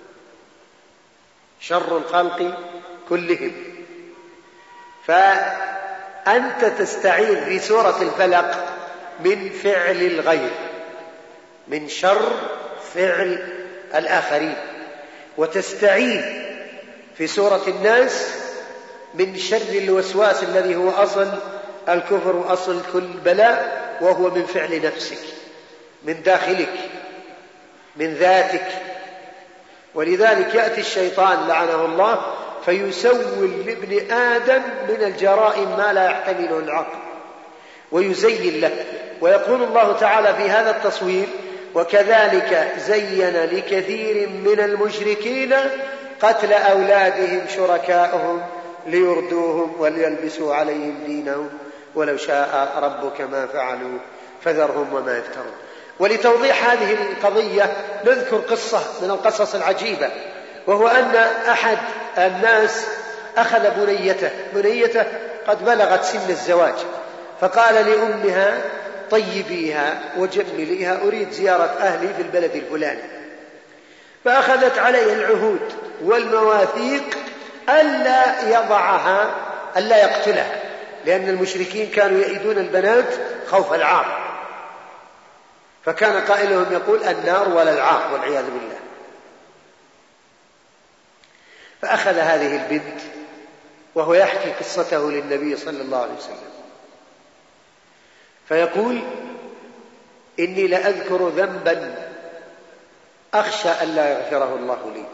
شر الخلق كلهم، فأنت تستعيذ في سورة الفلق من فعل الغير، من شر فعل الآخرين، وتستعيذ في سورة الناس من شر الوسواس الذي هو أصل الكفر وأصل كل بلاء، وهو من فعل نفسك، من داخلك، من ذاتك. ولذلك يأتي الشيطان لعنه الله فيسول لابن آدم من الجرائم ما لا يحتمله العقل ويزين له. ويقول الله تعالى في هذا التصوير: وكذلك زين لكثير من المشركين قتل أولادهم شركاؤهم ليردوهم وليلبسوا عليهم دينهم ولو شاء ربك ما فعلوا فذرهم وما يفترون. ولتوضيح هذه القضية نذكر قصة من القصص العجيبة، وهو أن أحد الناس أخذ بنيته بنيته قد بلغت سن الزواج، فقال لأمها: طيبيها وجمليها، أريد زيارة أهلي في البلد الفلاني. فأخذت عليه العهود والمواثيق ألا يضعها، ألا يقتلها، لأن المشركين كانوا يئدون البنات خوف العار، فكان قائلهم يقول: النار ولا العار، والعياذ بالله. فأخذ هذه البنت وهو يحكي قصته للنبي صلى الله عليه وسلم، فيقول: إني لأذكر ذنبا أخشى أن لا يغفره الله لي،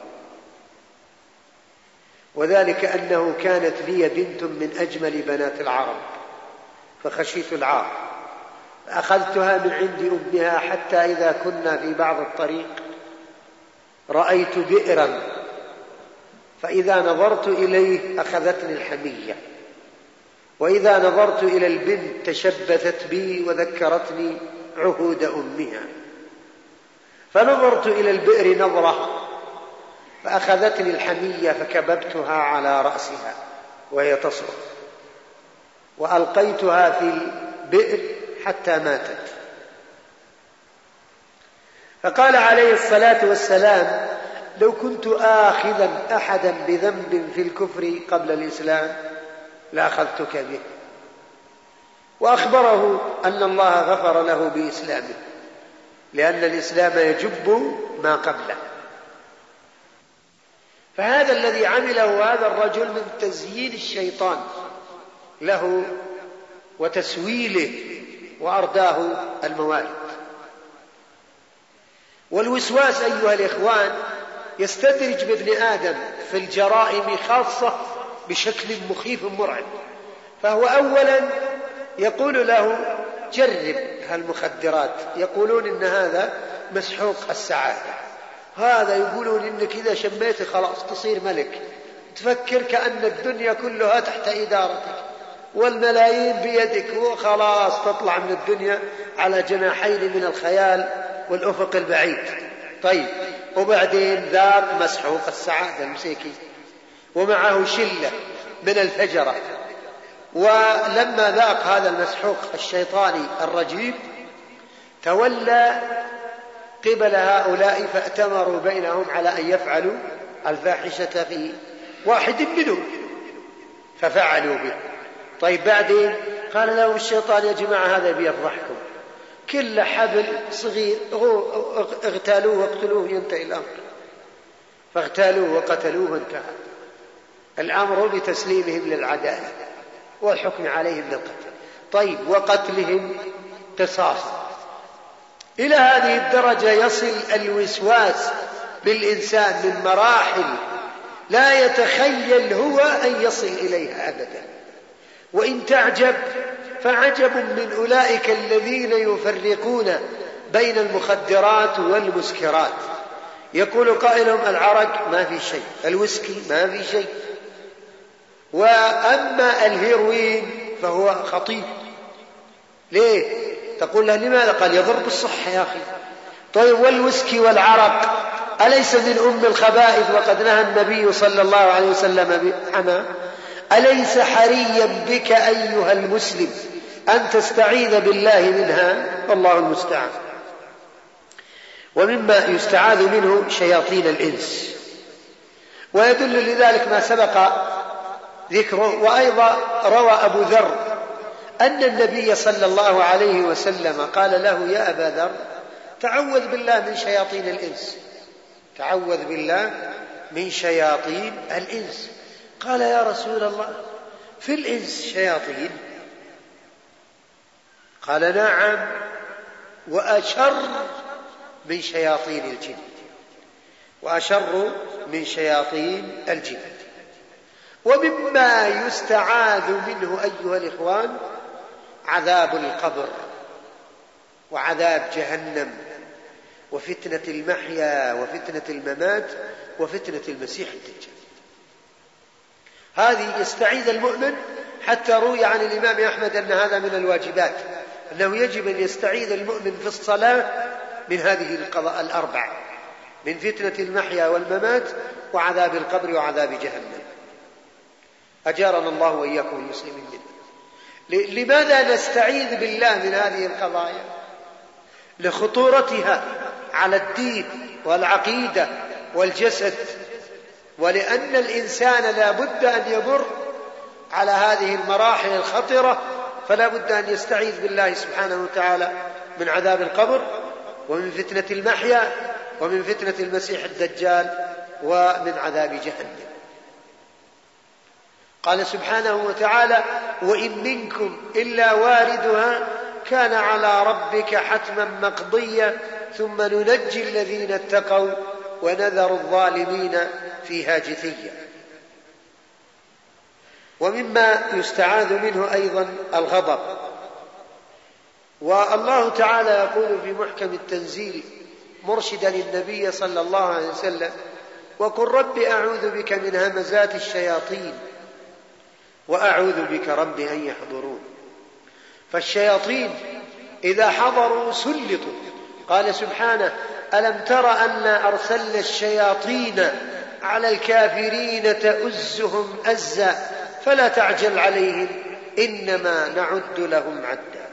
وذلك أنه كانت لي بنت من أجمل بنات العرب فخشيت العار، فأخذتها من عند أمها حتى إذا كنا في بعض الطريق رأيت بئرا، فإذا نظرت إليه أخذتني الحمية، وإذا نظرت إلى البنت تشبثت بي وذكرتني عهود أمها، فنظرت إلى البئر نظرة فأخذتني الحمية فكببتها على رأسها وهي تصرخ، وألقيتها في البئر حتى ماتت. فقال عليه الصلاة والسلام: لو كنت آخذا أحدا بذنب في الكفر قبل الإسلام لأخذتك به. وأخبره أن الله غفر له بإسلامه، لأن الإسلام يجب ما قبله. فهذا الذي عمله هذا الرجل من تزيين الشيطان له وتسويله وأرداه الموارد. والوسواس أيها الإخوان يستدرج بابن آدم في الجرائم خاصة بشكل مخيف مرعب. فهو أولا يقول له: جرب هالمخدرات، يقولون إن هذا مسحوق السعادة، هذا يقولون إنك إذا شميت خلاص تصير ملك، تفكر كأن الدنيا كلها تحت إدارتك، والملايين بيدك وخلاص تطلع من الدنيا على جناحين من الخيال والأفق البعيد. طيب وبعدين ذاق مسحوق السعادة المسيكين ومعه شلة من الفجرة، ولما ذاق هذا المسحوق الشيطاني الرجيم تولى قبل هؤلاء فأتمروا بينهم على أن يفعلوا الفاحشة في واحد منهم ففعلوا به. طيب بعدين قال لهم الشيطان: يا جماعة هذا بيفضحكم، كل حبل صغير اغتالوه واقتلوه ينتهي الأمر. فاغتالوه وقتلوه وانتهى الأمر بتسليمهم للعدالة والحكم عليهم بالقتل. طيب وقتلهم قصاص. إلى هذه الدرجة يصل الوسواس بالإنسان من مراحل لا يتخيل هو أن يصل إليها أبدا. وإن تعجب فعجب من أولئك الذين يفرقون بين المخدرات والمسكرات. يقول قائلهم: العرق ما في شيء، الويسكي ما في شيء، وأما الهيروين فهو خطير. ليه؟ تقول له: لماذا؟ قال: يضر بالصحة يا أخي. طيب والويسكي والعرق أليس من أم الخبائث وقد نهى النبي صلى الله عليه وسلم عنها؟ أليس حريا بك أيها المسلم أن تستعيذ بالله منها؟ والله المستعان. ومما يستعاذ منه شياطين الإنس، ويدل لذلك ما سبق ذكره. وأيضا روى أبو ذر أن النبي صلى الله عليه وسلم قال له: يا أبا ذر، تعوذ بالله من شياطين الإنس، تعوذ بالله من شياطين الإنس. قال: يا رسول الله، في الإنس شياطين؟ قال: نعم، وأشر من شياطين الجن، وأشر من شياطين الجن. ومما يستعاذ منه أيها الإخوان عذاب القبر وعذاب جهنم وفتنة المحيا وفتنة الممات وفتنة المسيح الدجال. هذه يستعيذ المؤمن، حتى روي عن الإمام أحمد أن هذا من الواجبات، أنه يجب أن يستعيذ المؤمن في الصلاة من هذه القضاء الأربع: من فتنة المحيا والممات وعذاب القبر وعذاب جهنم. أجارنا الله وإياكم المسلمين منه. لماذا نستعيذ بالله من هذه القضايا؟ لخطورتها على الدين والعقيدة والجسد، ولأن الإنسان لا بد أن يمر على هذه المراحل الخطرة، فلا بد أن يستعيذ بالله سبحانه وتعالى من عذاب القبر ومن فتنة المحيا ومن فتنة المسيح الدجال ومن عذاب جهنم. قال سبحانه وتعالى: وإن منكم إلا واردها كان على ربك حتما مقضيا ثم ننجي الذين اتقوا ونذر الظالمين فيها جثيا. ومما يستعاذ منه أيضا الغضب. والله تعالى يقول في محكم التنزيل مرشدا للنبي صلى الله عليه وسلم: وقل رب أعوذ بك من همزات الشياطين وأعوذ بك رب أن يحضرون. فالشياطين إذا حضروا سلطوا. قال سبحانه: ألم تر أن أرسلنا الشياطين على الكافرين تؤزهم أزا فلا تعجل عليهم إنما نعد لهم عدا.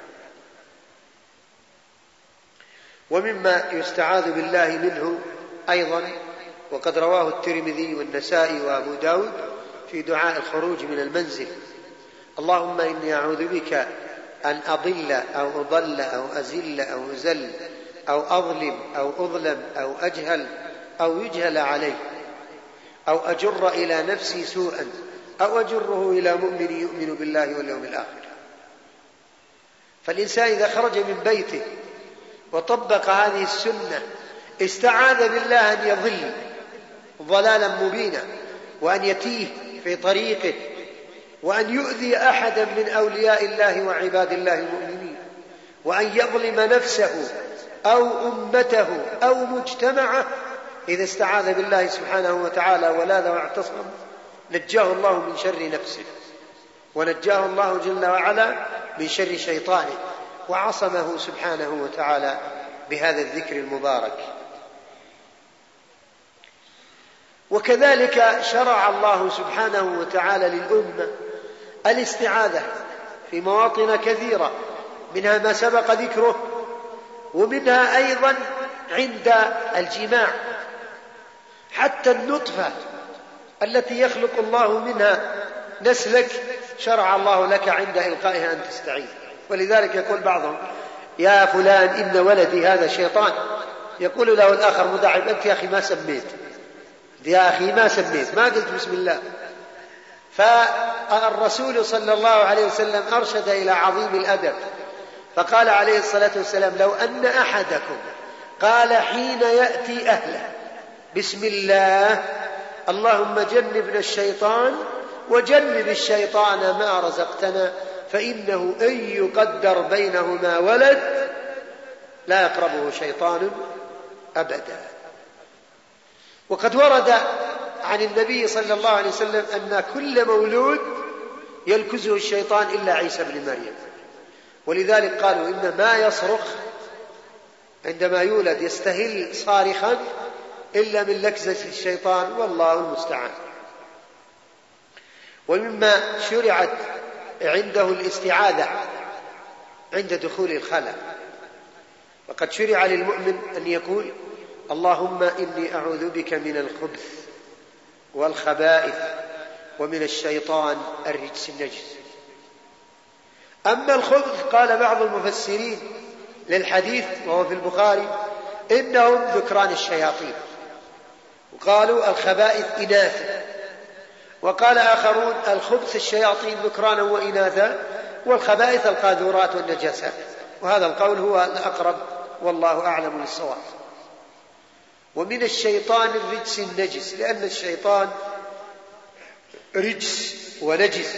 ومما يستعاذ بالله منه أيضا، وقد رواه الترمذي والنسائي وأبو داود في دعاء الخروج من المنزل: اللهم إني أعوذ بك أن أضل أو أضل أو أزل أو أزل أو أظلم أو أظلم أو أجهل أو يجهل علي أو أجر إلى نفسي سوءا أو أجره إلى مؤمن يؤمن بالله واليوم الآخر. فالإنسان إذا خرج من بيته وطبق هذه السنة استعاذ بالله أن يضل ضلالا مبينا، وأن يتيه في طريقه، وأن يؤذي أحدا من أولياء الله وعباد الله المؤمنين، وأن يظلم نفسه أو أمته أو مجتمعه. إذا استعاذ بالله سبحانه وتعالى ولاذ واعتصم نجاه الله من شر نفسه ونجاه الله جل وعلا من شر شيطانه وعصمه سبحانه وتعالى بهذا الذكر المبارك. وكذلك شرع الله سبحانه وتعالى للأمة الاستعاذة في مواطن كثيرة، منها ما سبق ذكره، ومنها أيضا عند الجماع، حتى النطفة التي يخلق الله منها نسلك شرع الله لك عند إلقائها أن تستعيذ. ولذلك يقول بعضهم: يا فلان إن ولدي هذا شيطان، يقول له الآخر مداعب: أنت يا أخي ما سميت، يا أخي ما سميت، ما قلت بسم الله. فالرسول صلى الله عليه وسلم أرشد إلى عظيم الأدب، فقال عليه الصلاة والسلام: لو أن أحدكم قال حين يأتي أهله: بسم الله اللهم جنبنا الشيطان وجنب الشيطان ما رزقتنا، فإنه إن يقدر بينهما ولد لا يقربه شيطان أبدا. وقد ورد عن النبي صلى الله عليه وسلم أن كل مولود يلكزه الشيطان إلا عيسى بن مريم، ولذلك قالوا إن ما يصرخ عندما يولد يستهل صارخا إلا من لكزة الشيطان، والله المستعان. ومما شرعت عنده الاستعاذة عند دخول الخلاء، وقد شرع للمؤمن أن يقول: اللهم إني أعوذ بك من الخبث والخبائث ومن الشيطان الرجس النجس. أما الخبث قال بعض المفسرين للحديث وهو في البخاري إنهم ذكران الشياطين، وقالوا الخبائث إناثا، وقال آخرون الخبث الشياطين ذكرانا وإناثا، والخبائث القاذورات والنجاسات. وهذا القول هو الأقرب والله أعلم بالصواب. ومن الشيطان الرجس النجس، لأن الشيطان رجس ونجس،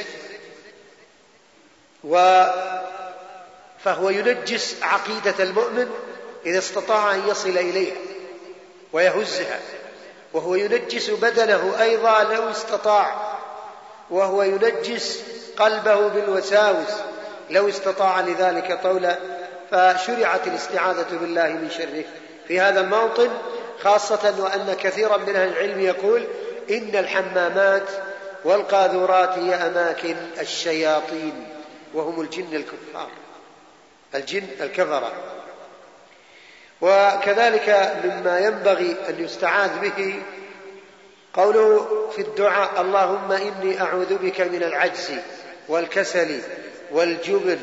فهو ينجس عقيدة المؤمن إذا استطاع أن يصل إليها ويهزها، وهو ينجس بدنه أيضا لو استطاع، وهو ينجس قلبه بالوساوس لو استطاع لذلك طولا. فشرعت الاستعاذة بالله من شره في هذا الموطن، خاصة وأن كثيرا من أهل العلم يقول إن الحمامات والقاذورات هي أماكن الشياطين، وهم الجن الكفار، الجن الكفرة. وكذلك مما ينبغي أن يستعاذ به قوله في الدعاء: اللهم إني أعوذ بك من العجز والكسل والجبن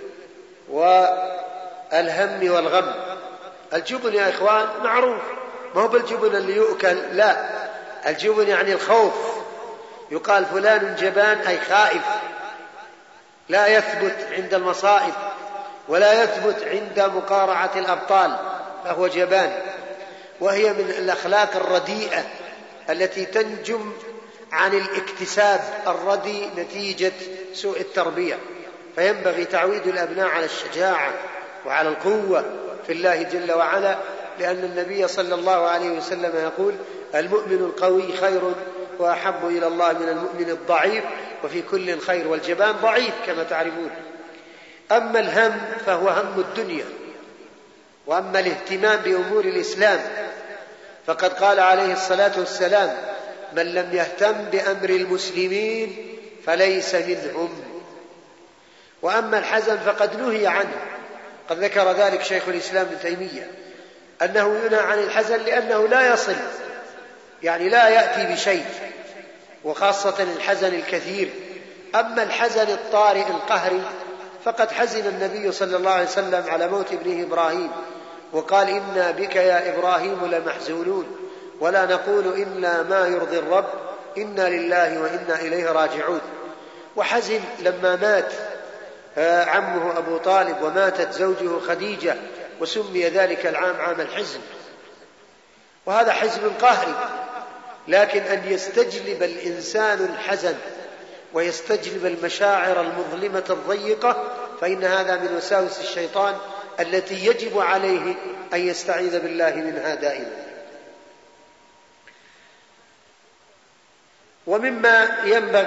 والهم والغم. الجبن يا إخوان معروف، ما هو بالجبن اللي يؤكل، لا، الجبن يعني الخوف. يقال فلان جبان أي خائف، لا يثبت عند المصائب ولا يثبت عند مقارعة الأبطال، فهو جبان. وهي من الأخلاق الرديئة التي تنجم عن الاكتساب الردي نتيجة سوء التربية، فينبغي تعويد الأبناء على الشجاعة وعلى القوة في الله جل وعلا، لأن النبي صلى الله عليه وسلم يقول: المؤمن القوي خير وأحب إلى الله من المؤمن الضعيف، وفي كل خير، والجبان ضعيف كما تعرفون. أما الهم فهو هم الدنيا، وأما الاهتمام بأمور الإسلام فقد قال عليه الصلاة والسلام: من لم يهتم بأمر المسلمين فليس منهم. وأما الحزن فقد نهي عنه، قد ذكر ذلك شيخ الإسلام ابن تيمية أنه ينهى عن الحزن لأنه لا يصل، يعني لا يأتي بشيء، وخاصة الحزن الكثير. أما الحزن الطارئ القهري فقد حزن النبي صلى الله عليه وسلم على موت ابنه إبراهيم، وقال: إنا بك يا إبراهيم لمحزونون، ولا نقول إلا ما يرضي الرب، إنا لله وإنا إليه راجعون. وحزن لما مات عمه أبو طالب وماتت زوجه خديجة، وسمي ذلك العام عام الحزن، وهذا حزن قهري. لكن أن يستجلب الإنسان الحزن ويستجلب المشاعر المظلمة الضيقة فإن هذا من وساوس الشيطان التي يجب عليه أن يستعيذ بالله منها دائما. ومما ينبغي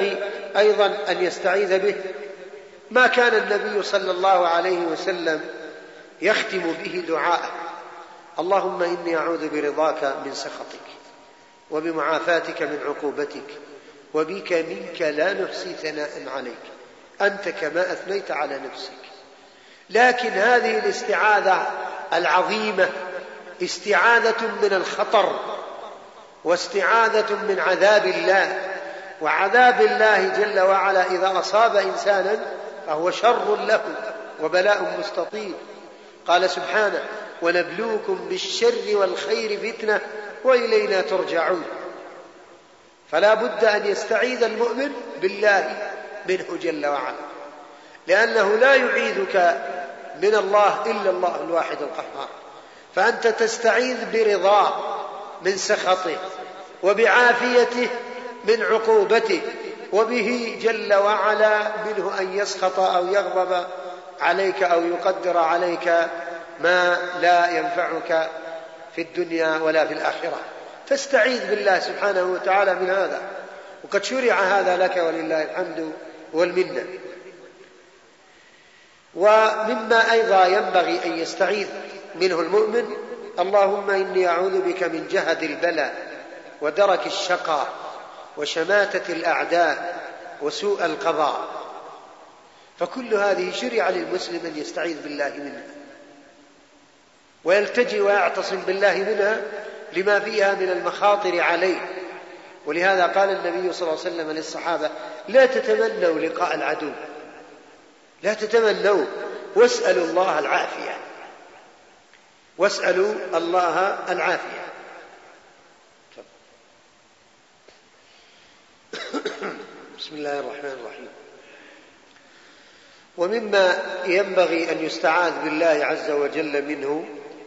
أيضا أن يستعيذ به ما كان النبي صلى الله عليه وسلم يختم به دعاءه: اللهم إني أعوذ برضاك من سخطك وبمعافاتك من عقوبتك وبك منك لا نحصي ثناء عليك أنت كما أثنيت على نفسك. لكن هذه الاستعاذة العظيمة استعاذة من الخطر واستعاذة من عذاب الله، وعذاب الله جل وعلا إذا أصاب إنسانا فهو شر له وبلاء مستطيل. قال سبحانه: ونبلوكم بالشر والخير فتنة وإلينا ترجعون. فلا بد أن يستعيذ المؤمن بالله منه جل وعلا، لأنه لا يعيذك من الله إلا الله الواحد القهار. فأنت تستعيذ برضاه من سخطه وبعافيته من عقوبته، وبه جل وعلا منه أن يسخط أو يغضب عليك أو يقدر عليك ما لا ينفعك في الدنيا ولا في الآخرة. تستعيذ بالله سبحانه وتعالى من هذا، وقد شرع هذا لك ولله الحمد والمنة. ومما أيضا ينبغي أن يستعيذ منه المؤمن: اللهم إني أعوذ بك من جهد البلاء ودرك الشقاء وشماتة الأعداء وسوء القضاء. فكل هذه شرع للمسلم أن يستعيذ بالله منها ويلتجئ ويعتصم بالله منها لما فيها من المخاطر عليه. ولهذا قال النبي صلى الله عليه وسلم للصحابة: لا تتمنوا لقاء العدو، لا تتمنوا، واسألوا الله العافية، واسألوا الله العافية. بسم الله الرحمن الرحيم. ومما ينبغي أن يستعاذ بالله عز وجل منه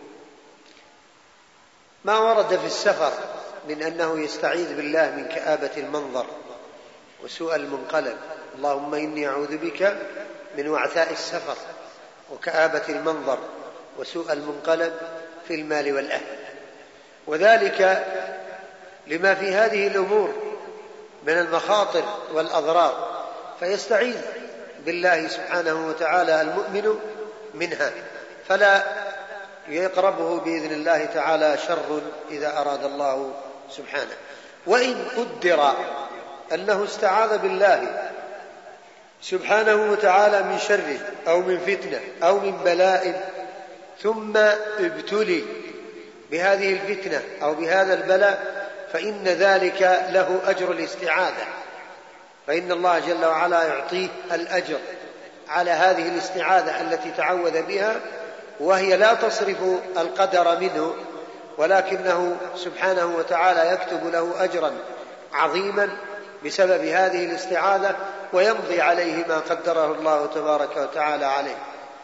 ما ورد في السفر من أنه يستعيذ بالله من كآبة المنظر وسوء المنقلب. اللهم إني أعوذ بك من وعثاء السفر وكآبة المنظر وسوء المنقلب في المال والأهل، وذلك لما في هذه الأمور من المخاطر والأضرار، فيستعيذ بالله سبحانه وتعالى المؤمن منها، فلا يقربه بإذن الله تعالى شر إذا أراد الله سبحانه. وإن قدر أنه استعاذ بالله سبحانه وتعالى من شر أو من فتنة أو من بلاء ثم ابتلي بهذه الفتنة أو بهذا البلاء، فإن ذلك له أجر الاستعاذة، فإن الله جل وعلا يعطيه الأجر على هذه الاستعاذة التي تعوذ بها، وهي لا تصرف القدر منه، ولكنه سبحانه وتعالى يكتب له أجرا عظيما بسبب هذه الاستعاذة، ويمضي عليه ما قدره الله تبارك وتعالى عليه.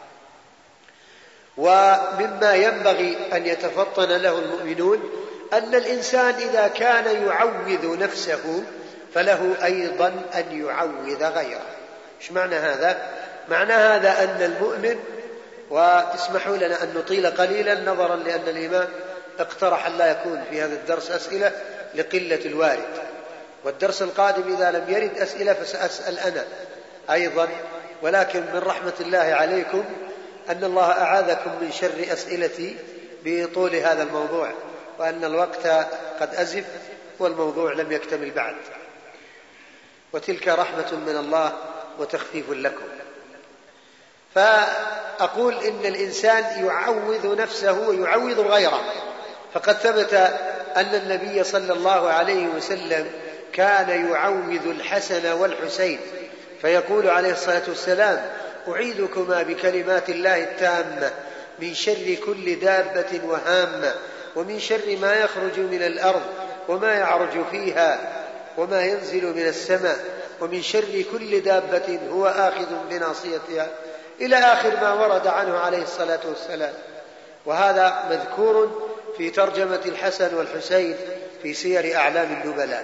ومما ينبغي أن يتفطن له المؤمنون أن الإنسان إذا كان يعوذ نفسه فله أيضا أن يعوذ غيره. إيش معنى هذا؟ معنى هذا أن المؤمن، واسمحوا لنا أن نطيل قليلا نظرا لأن الإمام اقترح أن لا يكون في هذا الدرس أسئلة لقلة الوارد، والدرس القادم إذا لم يرد أسئلة فسأسأل أنا أيضا، ولكن من رحمة الله عليكم أن الله أعاذكم من شر أسئلتي بطول هذا الموضوع، وأن الوقت قد أزف والموضوع لم يكتمل بعد، وتلك رحمة من الله وتخفيف لكم. فأقول إن الإنسان يعوذ نفسه ويعوذ غيره، فقد ثبت أن النبي صلى الله عليه وسلم كان يعوذ الحسن والحسين فيقول عليه الصلاة والسلام: أعيذكما بكلمات الله التامة من شر كل دابة وهامة ومن شر ما يخرج من الأرض وما يعرج فيها وما ينزل من السماء ومن شر كل دابة هو آخذ بناصيتها، إلى آخر ما ورد عنه عليه الصلاة والسلام. وهذا مذكور في ترجمة الحسن والحسين في سير أعلام النبلاء.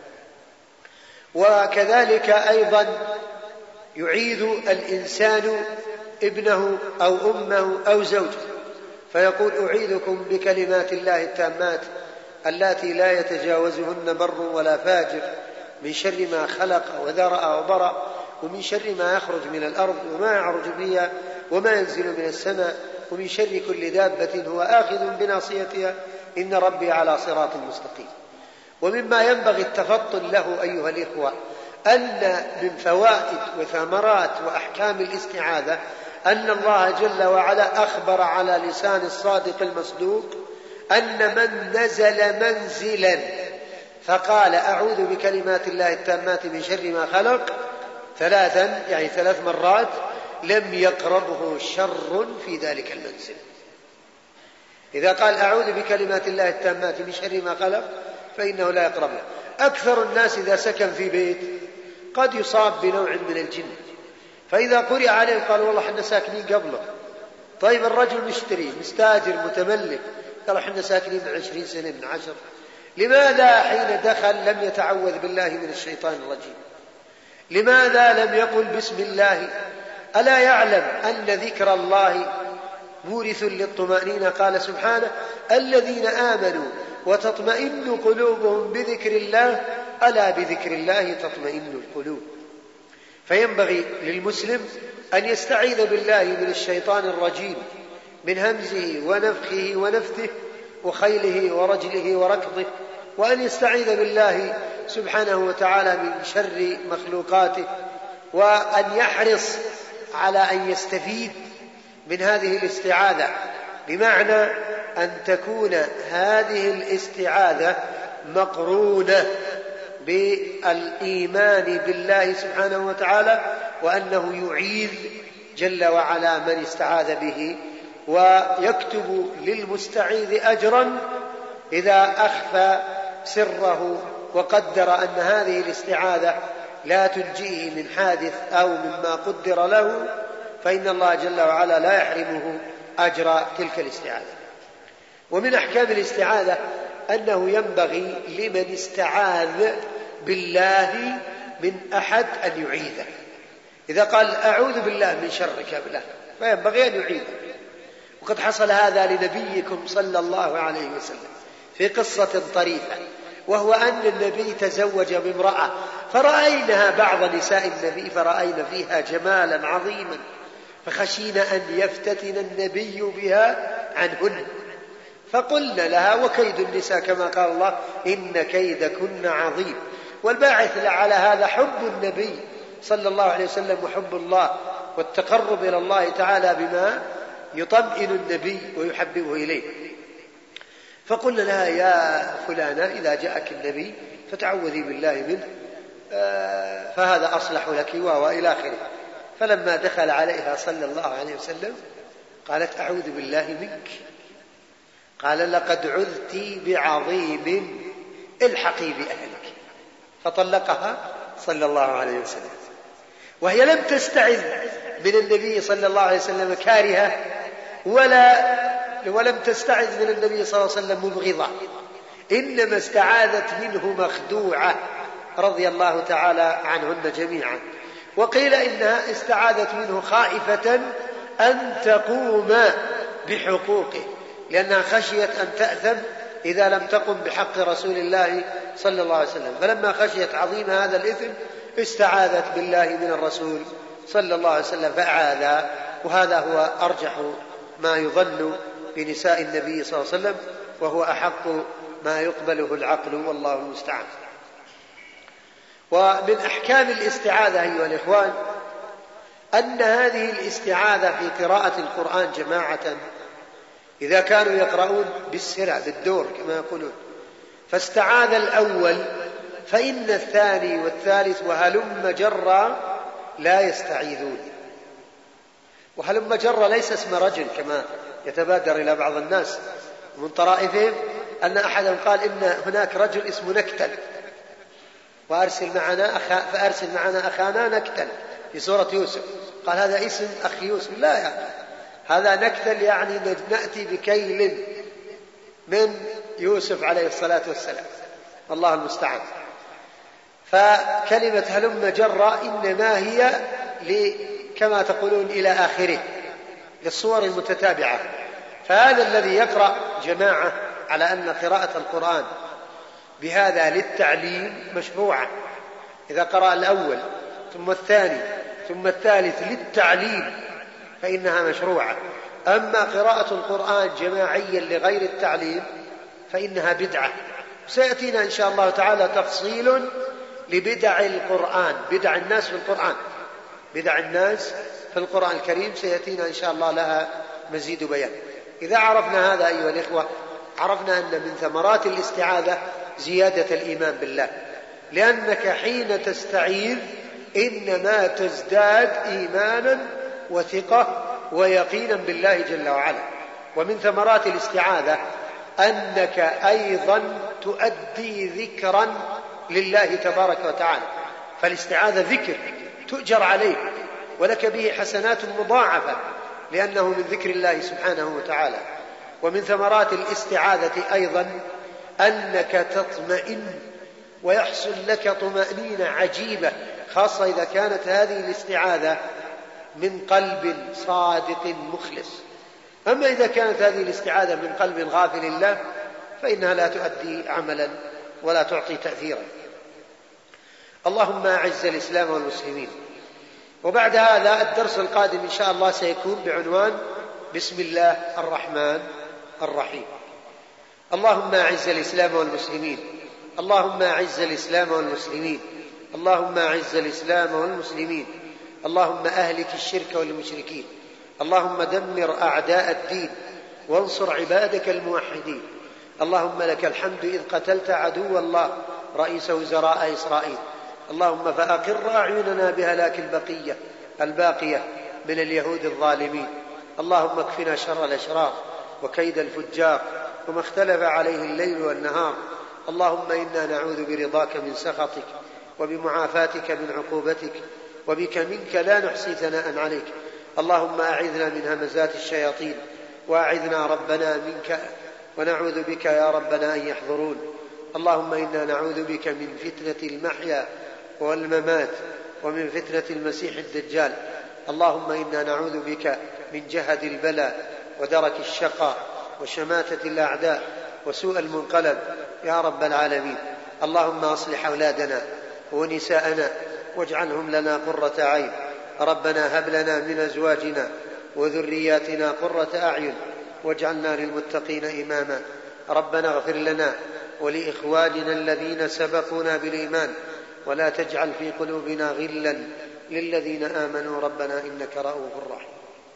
وكذلك أيضا يعيذ الإنسان ابنه أو أمه أو زوجه فيقول: أعيذكم بكلمات الله التامات اللاتي لا يتجاوزهن بر ولا فاجر من شر ما خلق وذرأ وبرأ، ومن شر ما يخرج من الأرض وما يعرج فيها وما ينزل من السماء، ومن شر كل دابة هو آخذ بناصيتها، إن ربي على صراط مستقيم. ومما ينبغي التفطن له أيها الإخوة أن من فوائد وثمرات وأحكام الاستعاذة أن الله جل وعلا أخبر على لسان الصادق المصدوق أن من نزل منزلا فقال أعوذ بكلمات الله التامات من شر ما خلق ثلاثا، يعني ثلاث مرات، لم يقربه شر في ذلك المنزل. إذا قال أعوذ بكلمات الله التامات من شر ما خلق فإنه لا يقربه. أكثر الناس إذا سكن في بيت قد يصاب بنوع من الجن، فإذا قرئ عليه قال والله حنا ساكنين قبله. طيب الرجل مشتري مستاجر متملك قال حنا ساكنين من عشرين سنة من عشر، لماذا حين دخل لم يتعوذ بالله من الشيطان الرجيم؟ لماذا لم يقل بسم الله؟ ألا يعلم أن ذكر الله مورث للطمأنينة؟ قال سبحانه الذين آمنوا وتطمئن قلوبهم بذكر الله، ألا بذكر الله تطمئن القلوب. فينبغي للمسلم أن يستعيذ بالله من الشيطان الرجيم، من همزه ونفخه ونفثه وخيله ورجله وركضه، وأن يستعيذ بالله سبحانه وتعالى من شر مخلوقاته، وأن يحرص على أن يستفيد من هذه الاستعاذة، بمعنى أن تكون هذه الاستعاذة مقرونة بالإيمان بالله سبحانه وتعالى، وأنه يعيذ جل وعلا من استعاذ به، ويكتب للمستعيذ أجرا إذا أخفى سره وقدر أن هذه الاستعاذة لا تنجيه من حادث أو مما قدر له، فإن الله جل وعلا لا يحرمه أجر تلك الاستعاذة. ومن أحكام الاستعاذة أنه ينبغي لمن استعاذ بالله من أحد أن يعيذه. إذا قال أعوذ بالله من شرك يا بالله فينبغي أن يعيذه. وقد حصل هذا لنبيكم صلى الله عليه وسلم في قصة طريفة، وهو أن النبي تزوج بامرأة فرأينها بعض نساء النبي فرأينا فيها جمالا عظيما، فخشينا أن يفتتن النبي بها عنهن، فقلنا لها وكيد النساء كما قال الله إن كيدكن عظيم. والباعث على هذا حب النبي صلى الله عليه وسلم وحب الله والتقرب إلى الله تعالى بما يطمئن النبي ويحببه إليه. فقلنا لها يا فلانة إذا جاءك النبي فتعوذي بالله منه فهذا أصلح لك وإلى آخره. فلما دخل عليها صلى الله عليه وسلم قالت أعوذ بالله منك. قال لقد عذت بعظيم الحقي بأهلك، فطلقها صلى الله عليه وسلم، وهي لم تستعذ من النبي صلى الله عليه وسلم كارهة ولا ولم تستعذ من النبي صلى الله عليه وسلم مبغضة، إنما استعاذت منه مخدوعة رضي الله تعالى عنهن جميعا. وقيل إنها استعاذت منه خائفة أن تقوم بحقوقه، لأنها خشيت أن تأثم إذا لم تقم بحق رسول الله صلى الله عليه وسلم، فلما خشيت عظيم هذا الإثم استعاذت بالله من الرسول صلى الله عليه وسلم فأعاذا. وهذا هو أرجح ما يظن بنساء النبي صلى الله عليه وسلم، وهو أحق ما يقبله العقل والله المستعان. ومن أحكام الاستعاذة أيها الإخوان أن هذه الاستعاذة في قراءة القرآن جماعة إذا كانوا يقرؤون بالسرع بالدور كما يقولون فاستعاذ الأول فإن الثاني والثالث وهلم جرا لا يستعيذون. وهلم جرا ليس اسم رجل كما يتبادر إلى بعض الناس من طرائفهم أن أحدا قال إن هناك رجل اسمه نكتل وأرسل معنا أخا فأرسل معنا أخانا نكتل في سورة يوسف، قال هذا اسم أخ يوسف، لا يعني هذا نكتل يعني نأتي بكيل من يوسف عليه الصلاة والسلام، الله المستعان. فكلمة هلم جرا إنما هي كما تقولون إلى آخره للصور المتتابعة. فهذا الذي يقرأ جماعة على أن قراءة القرآن بهذا للتعليم مشروعة، إذا قرأ الأول ثم الثاني ثم الثالث للتعليم فإنها مشروعة. أما قراءة القرآن جماعيا لغير التعليم فإنها بدعة. سيأتينا إن شاء الله تعالى تفصيل لبدع القرآن، بدع الناس في القرآن، بدع الناس في القرآن الكريم سيأتينا إن شاء الله لها مزيد بيان. إذا عرفنا هذا أيها الإخوة عرفنا أن من ثمرات الاستعاذة زيادة الإيمان بالله، لأنك حين تستعيذ إنما تزداد إيمانا وثقة ويقينا بالله جل وعلا. ومن ثمرات الاستعاذة أنك أيضا تؤدي ذكرا لله تبارك وتعالى، فالاستعاذة ذكر تؤجر عليه ولك به حسنات مضاعفة لأنه من ذكر الله سبحانه وتعالى. ومن ثمرات الاستعاذة أيضا أنك تطمئن ويحصل لك طمأنينة عجيبة، خاصة إذا كانت هذه الاستعاذة من قلب صادق مخلص. أما إذا كانت هذه الاستعاذة من قلب غافل الله فإنها لا تؤدي عملا ولا تعطي تأثيرا. اللهم أعز الإسلام والمسلمين. وبعد هذا الدرس القادم إن شاء الله سيكون بعنوان بسم الله الرحمن الرحيم. اللهم أعز الإسلام والمسلمين، اللهم أعز الإسلام والمسلمين، اللهم أعز الإسلام والمسلمين، اللهم أهلك الشرك والمشركين، اللهم دمر أعداء الدين وانصر عبادك الموحدين. اللهم لك الحمد إذ قتلت عدو الله رئيس وزراء إسرائيل. اللهم فأقر أعيننا بهلاك البقية الباقية من اليهود الظالمين. اللهم اكفنا شر الأشرار وكيد الفجار وما اختلف عليه الليل والنهار. اللهم إنا نعوذ برضاك من سخطك وبمعافاتك من عقوبتك وبك منك لا نحصي ثناء عليك. اللهم أعذنا من همزات الشياطين وأعذنا ربنا منك ونعوذ بك يا ربنا أن يحضرون. اللهم إنا نعوذ بك من فتنة المحيا والممات ومن فتنة المسيح الدجال. اللهم إنا نعوذ بك من جهد البلاء ودرك الشقاء وشماتة الأعداء وسوء المنقلب يا رب العالمين. اللهم أصلح أولادنا ونساءنا واجعلهم لنا قرة عين. ربنا هب لنا من أزواجنا وذرياتنا قرة أعين واجعلنا للمتقين إماما. ربنا اغفر لنا ولإخواننا الذين سبقونا بالإيمان ولا تجعل في قلوبنا غلا للذين آمنوا ربنا إنك رؤوف رحيم.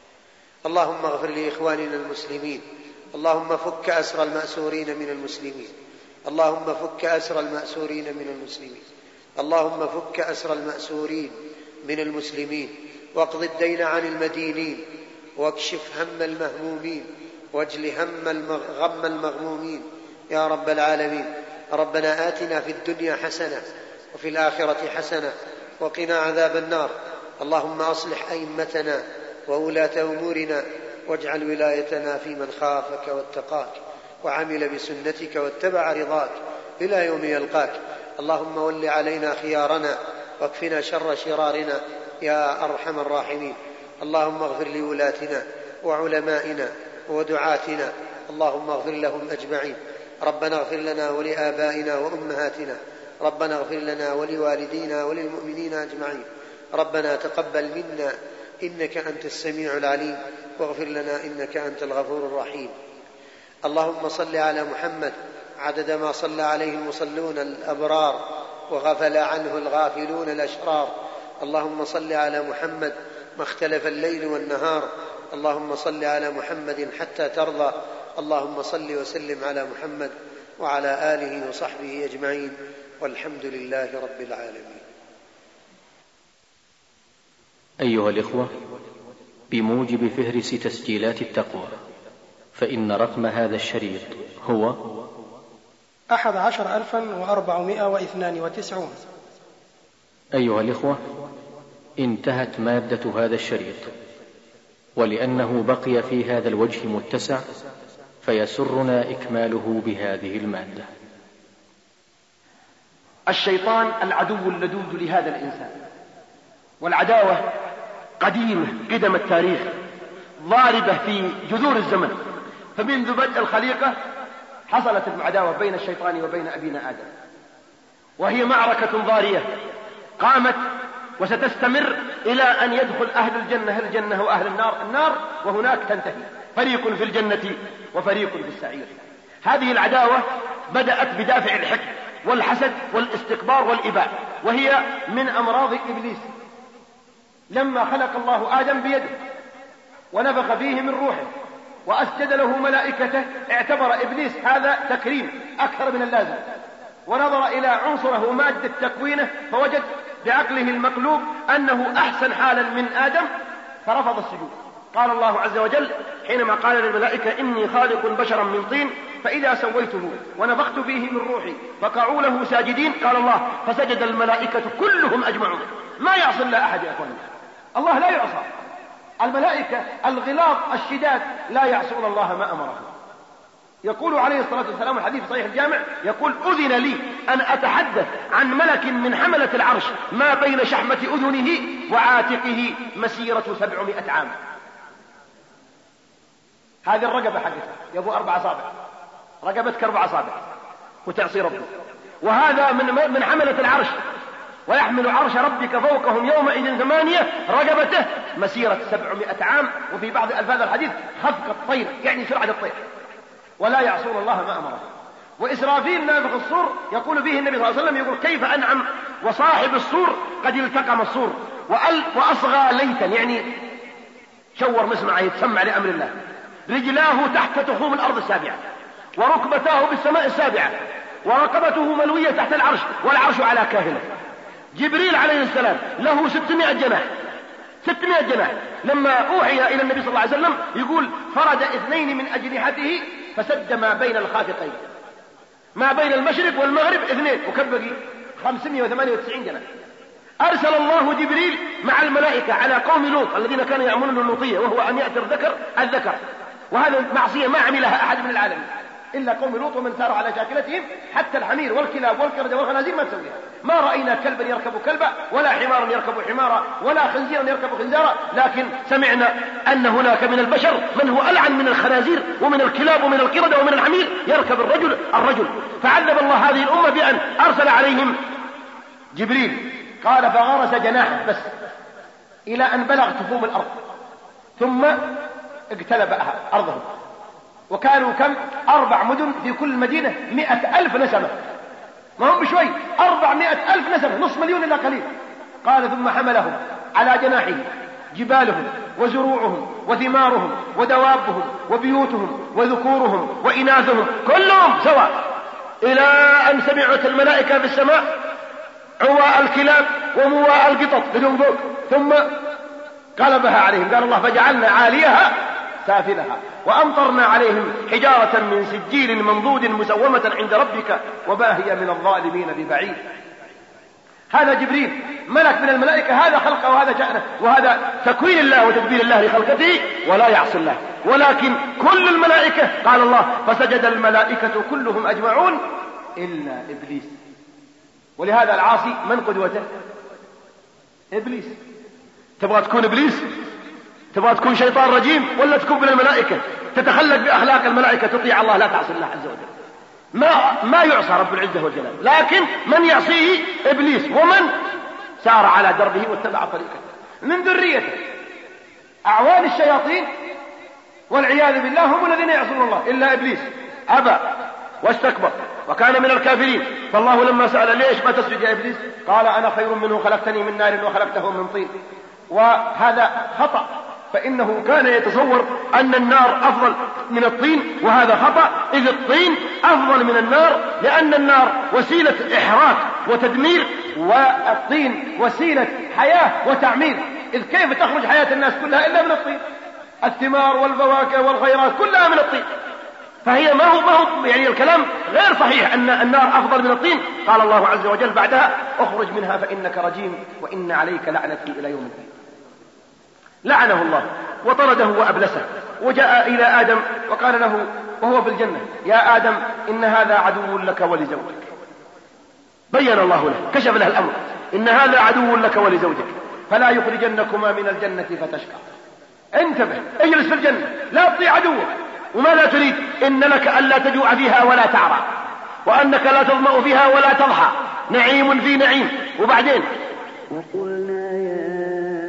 اللهم اغفر لإخواننا المسلمين. اللهم فك أسر المأسورين من المسلمين. اللهم فك أسر المأسورين من المسلمين. اللهم فك أسر المأسورين من المسلمين واقض الدين عن المدينين واكشف هم المهمومين واجل هم غم المغمومين يا رب العالمين. ربنا آتنا في الدنيا حسنة وفي الآخرة حسنة وقنا عذاب النار. اللهم أصلح أئمتنا وولاة أمورنا واجعل ولايتنا في من خافك واتقاك وعمل بسنتك واتبع رضاك إلى يوم يلقاك. اللهم ول علينا خيارنا واكفنا شر شرارنا يا أرحم الراحمين. اللهم اغفر لولاتنا وعلمائنا ودعاتنا، اللهم اغفر لهم أجمعين. ربنا اغفر لنا ولآبائنا وأمهاتنا، ربنا اغفر لنا ولوالدينا وللمؤمنين أجمعين. ربنا تقبل منا إنك أنت السميع العليم واغفر لنا إنك أنت الغفور الرحيم. اللهم صل على محمد عدد ما صلى عليه المصلون الأبرار وغفل عنه الغافلون الأشرار. اللهم صل على محمد ما اختلف الليل والنهار. اللهم صل على محمد حتى ترضى. اللهم صل وسلم على محمد وعلى آله وصحبه أجمعين والحمد لله رب العالمين. أيها الإخوة، بموجب فهرس تسجيلات التقوى فإن رقم هذا الشريط هو أحد عشر ألفا وأربعمائة واثنان وتسعون. أيها الإخوة، انتهت مادة هذا الشريط، ولأنه بقي في هذا الوجه متسع فيسرنا إكماله بهذه المادة. الشيطان العدو اللدود لهذا الإنسان، والعداوة قديمة قدم التاريخ ضاربة في جذور الزمن، فمنذ بدء الخليقة حصلت العداوة بين الشيطان وبين أبينا آدم، وهي معركة ضارية قامت وستستمر إلى أن يدخل أهل الجنة الجنة وأهل النار النار، وهناك تنتهي، فريق في الجنة وفريق في السعير. هذه العداوة بدأت بدافع الحقد والحسد والاستكبار والإباء، وهي من أمراض إبليس. لما خلق الله آدم بيده ونفخ فيه من روحه وأسجد له ملائكته، اعتبر إبليس هذا تكريم أكثر من اللازم، ونظر إلى عنصره مادة تكوينه فوجد بعقله المقلوب أنه أحسن حالا من آدم، فرفض السجود. قال الله عز وجل حينما قال للملائكة إني خالق بشرا من طين فإذا سويته ونفخت فيه من روحي فقعوا له ساجدين، قال الله فسجد الملائكة كلهم أجمعون. ما يعصي الله أحد يا أخواني، الله لا يعصى. الملائكة الغلاظ الشداد لا يعصون الله ما أمرهم. يقول عليه الصلاة والسلام الحديث صحيح الجامع، يقول أذن لي أن أتحدث عن ملك من حملة العرش ما بين شحمة أذنه وعاتقه مسيرة سبعمائة عام. هذه الرقبة حقتها يا أبو أربع أصابع، رقبتك أربع أصابع وتعصي ربك، وهذا من من حملة العرش، ويحمل عرش ربك فوقهم يومئذ ثمانية، رقبته مسيرة سبعمائة عام، وفي بعض ألفاظ الحديث خفق الطير يعني سرعة الطير، ولا يعصون الله ما أمره. وإسرافيل نافخ الصور يقول به النبي صلى الله عليه وسلم، يقول كيف أنعم وصاحب الصور قد التقم الصور وأصغى ليتا، يعني شور مسمعه يتسمع لأمر الله، رجلاه تحت تخوم الأرض السابعة، وركبتاه بالسماء السابعة، ورقبته ملوية تحت العرش، والعرش على كاهله. جبريل عليه السلام له ستمائة جناح، ستمائة جناح. لما أوحي إلى النبي صلى الله عليه وسلم يقول فرد اثنين من أجنحته فسد ما بين الخافقين، ما بين المشرق والمغرب اثنين، وكم بقي خمسمائة وثمانية وتسعين جناح. أرسل الله جبريل مع الملائكة على قوم لوط الذين كانوا يعملون اللوطية، وهو أن يأتي الذكر الذكر، وهذا معصية ما عملها أحد من العالمين إلا قوم لوط ومن سار على شاكلتهم، حتى الحمير والكلاب والقردة والخنازير ما تسويها. ما رأينا كلبا يركب كلبا، ولا حمارا يركب حمارا، ولا خنزيرا يركب خنزارا، لكن سمعنا أن هناك من البشر من هو ألعن من الخنازير ومن الكلاب ومن القردة ومن الحمير، يركب الرجل الرجل. فعذب الله هذه الأمة بأن أرسل عليهم جبريل، قال فغرس جناحه بس إلى أن بلغ تفوم الأرض، ثم اقتلب أرضهم. وكانوا كم؟ أربع مدن، في كل مدينة مئة ألف نسمة، ما هم بشوي، أربعمائة ألف نسمة، نصف مليون إلا قليل. قال ثم حملهم على جناحه جبالهم وزروعهم وثمارهم ودوابهم وبيوتهم وذكورهم وإناثهم كلهم سواء، إلى أن سمعت الملائكة في السماء عواء الكلاب ومواء القطط بدون فوق، ثم قلبها عليهم. قال الله فجعلنا عاليها سافلها وأمطرنا عليهم حجارة من سجيل منضود مسومة عند ربك وما هي من الظالمين ببعيد. هذا جبريل ملك من الملائكة، هذا خلقه وهذا شأنه وهذا تكوين الله وتدبير الله لخلقته، ولا يعصي الله. ولكن كل الملائكة قال الله فسجد الملائكة كلهم أجمعون إلا إبليس. ولهذا العاصي من قدوته؟ إبليس. تبغى تكون إبليس؟ تبغى تكون شيطان رجيم ولا تكون من الملائكة تتخلق بأخلاق الملائكة تطيع الله لا تعصي الله عز وجل؟ ما ما يعصى رب العزة والجلال، لكن من يعصيه إبليس، ومن سار على دربه واتبع طريقته من ذريته. أعوان الشياطين والعياذ بالله هم الذين يعصون الله، إلا إبليس أبى واستكبر وكان من الكافرين. فالله لما سأل ليش ما تسجد يا إبليس قال أنا خير منه خلقتني من نار وخلقته من طين. وهذا خطأ، فإنه كان يتصور أن النار أفضل من الطين، وهذا خطأ، إذ الطين أفضل من النار، لأن النار وسيلة إحراق وتدمير، والطين وسيلة حياة وتعمير. إذ كيف تخرج حياة الناس كلها إلا من الطين؟ الثمار والفواكه والخيرات كلها من الطين، فهي ما هو, ما هو يعني الكلام غير صحيح أن النار أفضل من الطين. قال الله عز وجل بعدها اخرج منها فإنك رجيم وإن عليك لعنتي إلى يوم الدين. لعنه الله وطرده وأبلسه، وجاء إلى آدم وقال له وهو في الجنة يا آدم إن هذا عدو لك ولزوجك. بين الله له، كشف له الأمر، إن هذا عدو لك ولزوجك فلا يخرجنكما من الجنة فتشقى. انتبه، اجلس في الجنة لا تطيع عدوك. وماذا تريد؟ إن لك ألا تجوع فيها ولا تعرى، وأنك لا تظمأ فيها ولا تضحى، نعيم في نعيم. وبعدين وقلنا يا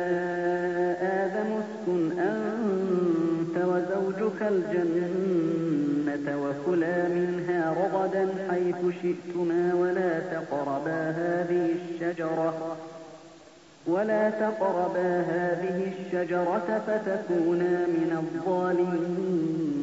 آدم اسكن أنت وزوجك الجنة وكلا منها رغدا حيث شئتما ولا تقربا هذه الشجرة ولا تقربا هذه الشجرة فتكونا من الظالمين.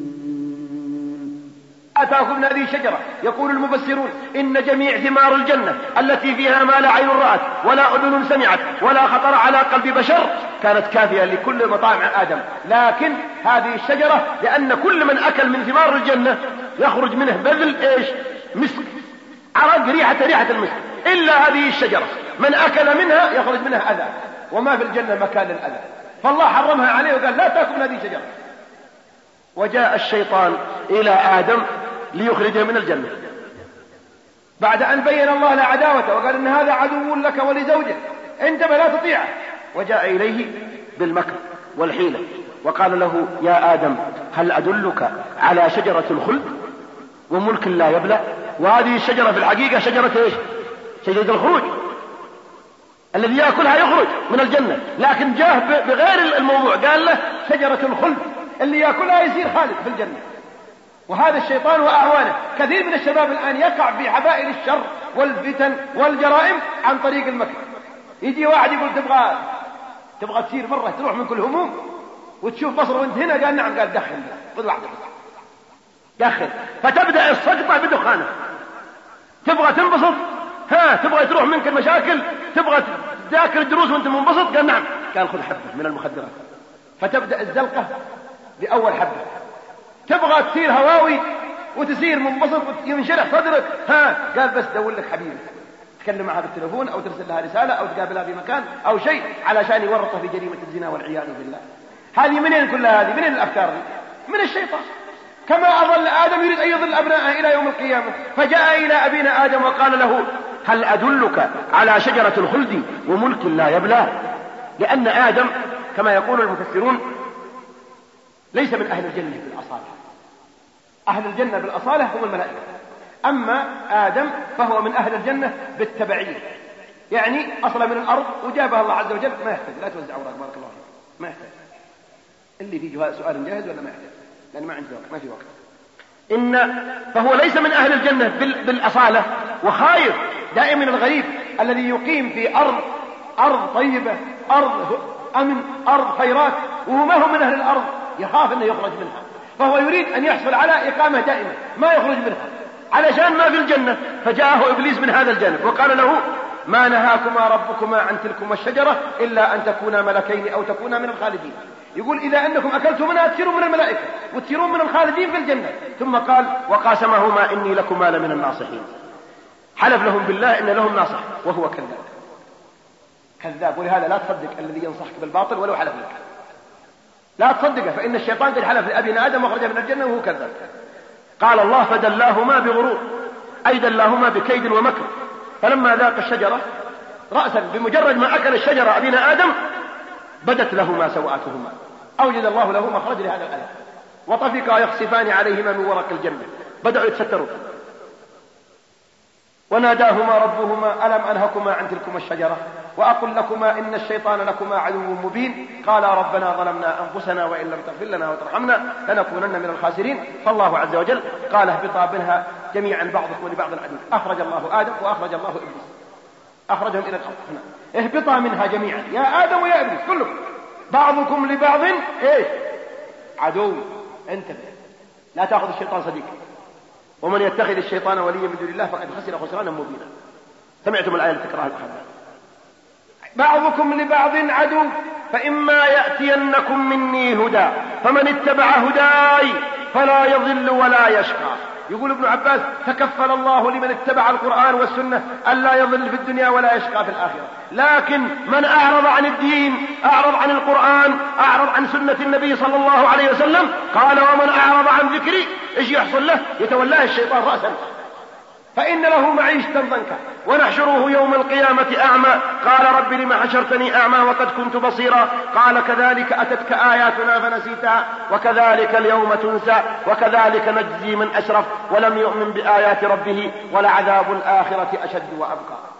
أتاكم من هذه الشجرة. يقول المفسرون إن جميع ثمار الجنة التي فيها ما لا عين رأت ولا أذن سمعت ولا خطر على قلب بشر كانت كافية لكل مطامع آدم، لكن هذه الشجرة لأن كل من أكل من ثمار الجنة يخرج منه بذل إيش؟ مسك، عرق ريحة ريحة المسك، إلا هذه الشجرة من أكل منها يخرج منها أذى، وما في الجنة مكان للأذى، فالله حرمها عليه وقال لا تأكل من هذه الشجرة. وجاء الشيطان إلى آدم ليخرجه من الجنة بعد أن بين الله له عداوته وقال إن هذا عدو لك ولزوجك انتبه لا تطيعه، وجاء إليه بالمكر والحيلة وقال له يا آدم هل أدلك على شجرة الخلد وملك لا يبلى؟ وهذه الشجرة في الحقيقة شجرة إيش؟ شجرة الخروج، الذي يأكلها يخرج من الجنة، لكن جاء بغير الموضوع قال له شجرة الخلد اللي يأكلها يصير خالد في الجنة. وهذا الشيطان وأعوانه كثير من الشباب الآن يقع في حبائل الشر والفتن والجرائم عن طريق المكر. يجي واحد يقول تبغى تبغى تسير مرة تروح من كل هموم وتشوف بصر وانت هنا، قال نعم، قال دخن خذ واحدة دخن، فتبدأ السقطة بدخانه. تبغى تنبسط، ها تبغى تروح منك المشاكل، تبغى تذاكر الدروس وانت منبسط، قال نعم، قال خذ حبة من المخدرات، فتبدأ الزلقة بأول حبة. تبغى تصير هواوي وتسير منبسط وينشرح صدرك، ها قال بس دور لك حبيبي تكلم معها بالتليفون او ترسل لها رسالة او تقابلها في مكان او شيء علشان يورطها في جريمة الزنا والعياذ بالله. هذه منين كل هذه؟ منين الافكار دي؟ من الشيطان. كما اضل ادم يريد ان يضل ابنائه الى يوم القيامة، فجاء الى ابينا ادم وقال له هل ادلك على شجرة الخلد وملك لا يبلى؟ لان ادم كما يقول المفسرون ليس من اهل الجنة بالاصالة، أهل الجنة بالأصالة هم الملائكة، أما آدم فهو من أهل الجنة بالتبعية، يعني أصلا من الأرض وجابها الله عز وجل، ما يحتاج لا توزع أوراق بارك الله فيك، ما يحتاج. اللي فيه سؤال جاهز ولا ما يحتاج؟ لأن ما عندي وقت، ما في وقت. إن فهو ليس من أهل الجنة بالأصالة، وخايف دائما الغريب الذي يقيم في أرض أرض طيبة، أرض أمن، أرض خيرات، وهو ما هو من أهل الأرض، يخاف أنه يخرج منها، فهو يريد أن يحصل على إقامة دائمة ما يخرج منها علشان ما في الجنة. فجاءه إبليس من هذا الجانب وقال له ما نهاكما ربكما عن تلكما الشجرة إلا أن تكونا ملكين أو تكونا من الخالدين. يقول إذا أنكم أكلتم منها تصيرون من الملائكة وتصيرون من الخالدين في الجنة. ثم قال وقاسمهما إني لكما لمن الناصحين، حلف لهم بالله إن لهم ناصح وهو كذاب كذاب. ولهذا لا تصدق الذي ينصحك بالباطل ولو حلف لك، لا تصدقه، فإن الشيطان قد حلف لأبينا آدم وخرج من الجنة وهو كذاب. قال الله فدلاهما بغرور، أي دلاهما بكيد ومكر. فلما ذاق الشجرة رأسا بمجرد ما أكل الشجرة أبينا آدم بدت لهما سوآتهما، أوجد الله له مخرج لهذا الألم، وطفقا يخصفان عليهما من ورق الجنة، بدأوا يتستروا. وناداهما ربهما ألم أنهكما عن تلكما الشجرة وأقل لكما إن الشيطان لكما عدو مبين قالا ربنا ظلمنا أنفسنا وإن لم تغفر لنا وترحمنا لنكونن من الخاسرين. فالله عز وجل قال اهبطا منها جميعا بعضكم لبعض عدو. أخرج الله آدم وأخرج الله إبليس، أخرجهم إلى الأرض. اهبطا منها جميعا يا آدم ويا إبليس كلكم بعضكم لبعض إيش عدو. انتبه لا تأخذ الشيطان صديقا، ومن يتخذ الشيطان وليا من دون الله فقد خسر خسرانا مبينا. سمعتم الآية التي تكرهها الأحباب. بعضكم لبعض عدو فإما يأتينكم مني هدى فمن اتبع هداي فلا يضل ولا يشقى. يقول ابن عباس تكفل الله لمن اتبع القرآن والسنة ألا يضل في الدنيا ولا يشقى في الآخرة. لكن من أعرض عن الدين، أعرض عن القرآن، أعرض عن سنة النبي صلى الله عليه وسلم، قال ومن أعرض عن ذكري إيش يحصل له؟ يتولاه الشيطان رأسا فإن له معيشة ضنكا ونحشره يوم القيامة أعمى قال رب لم حشرتني أعمى وقد كنت بصيرا قال كذلك أتتك آياتنا فنسيتها وكذلك اليوم تنسى وكذلك نجزي من أسرف ولم يؤمن بآيات ربه ولعذاب الآخرة أشد وأبقى.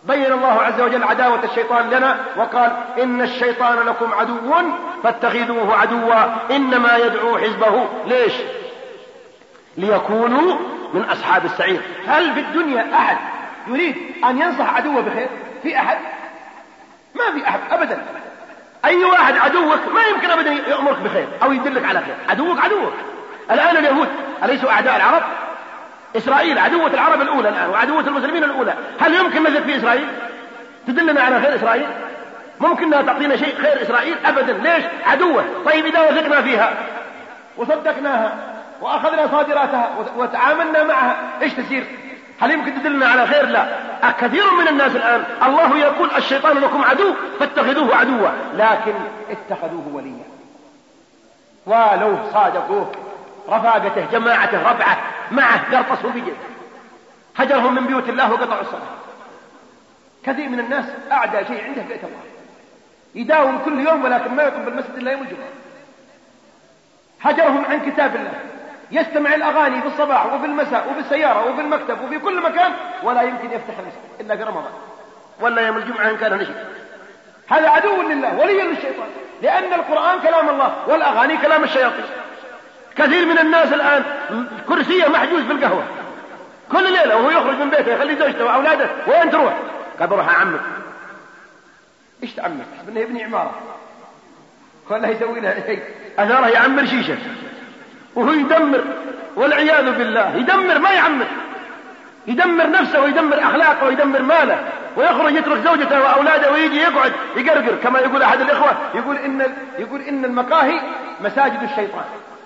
بين الله عز وجل عداوة الشيطان لنا وقال إن الشيطان لكم عدو فاتخذوه عدوا إنما يدعو حزبه ليش؟ ليكونوا من أصحاب السعير. هل في الدنيا أحد يريد أن ينصح عدوه بخير؟ في أحد؟ ما في أحد أبدا. أي واحد عدوك ما يمكن أبدا يأمرك بخير أو يدلك على خير. عدوك عدوك. الآن اليهود أليسوا أعداء العرب؟ إسرائيل عدوة العرب الأولى الآن وعدوة المسلمين الأولى. هل يمكن نثق في إسرائيل تدلنا على خير إسرائيل؟ ممكن أنها تعطينا شيء خير إسرائيل؟ أبدا. ليش؟ عدوة. طيب إذا وثقنا فيها وصدقناها وأخذنا صادراتها وتعاملنا معها إيش تسير؟ هل يمكن تدلنا على خير؟ لا. كثير من الناس الآن الله يقول الشيطان لكم عدو فاتخذوه عدوا، لكن اتخذوه وليا. ولو صادقوه رفاقته جماعته ربعه معه قرطسوا بجد هجرهم من بيوت الله وقطعوا الصلاة. كثير من الناس أعدى شيء عنده بيت الله، يداوم كل يوم ولكن ما يقوم بالمسجد إلا يوم الجمعة. هجرهم عن كتاب الله، يستمع الأغاني في الصباح وفي المساء وفي السيارة وفي المكتب وفي كل مكان، ولا يمكن يفتح المسجد إلا في رمضان ولا يوم الجمعة إن كان نشيط. هذا عدو لله ولي للشيطان، لأن القرآن كلام الله والأغاني كلام الشياطين. كثير من الناس الآن كرسيه محجوز في القهوة كل ليلة وهو يخرج من بيته يخلي زوجته وأولاده وين تروح؟ قال بروح أعمر. إيش تعمر؟ إنه يبني عمارة ولا يسوي لها شيء، أثاره يعمر شيشة وهو يدمر والعياذ بالله. يدمر ما يعمر، يدمر نفسه ويدمر أخلاقه ويدمر ماله ويخرج يترك زوجته وأولاده ويجي يقعد يقرقر. كما يقول أحد الإخوة يقول إن يقول إن المقاهي مساجد الشيطان.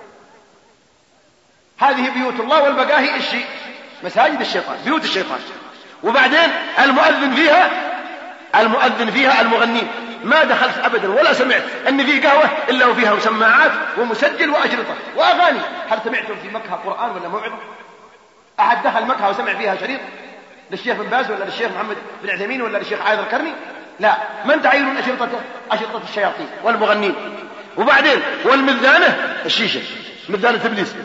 هذه بيوت الله والمقاهي الشيء مساجد الشيطان بيوت الشيطان. وبعدين المؤذن فيها المؤذن فيها المغنين. ما دخلت أبدا ولا سمعت أن في قهوة إلا وفيها سماعات ومسجل وأشرطة وأغاني. هل سمعتم في مكة قرآن ولا موعظة؟ أحد دخل مكة وسمع فيها شريط للشيخ بن باز ولا للشيخ محمد بن عثيمين ولا للشيخ عايض الكرني؟ لا. من تعيرون أشرطته؟ أشرطة الشياطين والمغنين. وبعدين والمذانة الشيشة مذانة إبليس،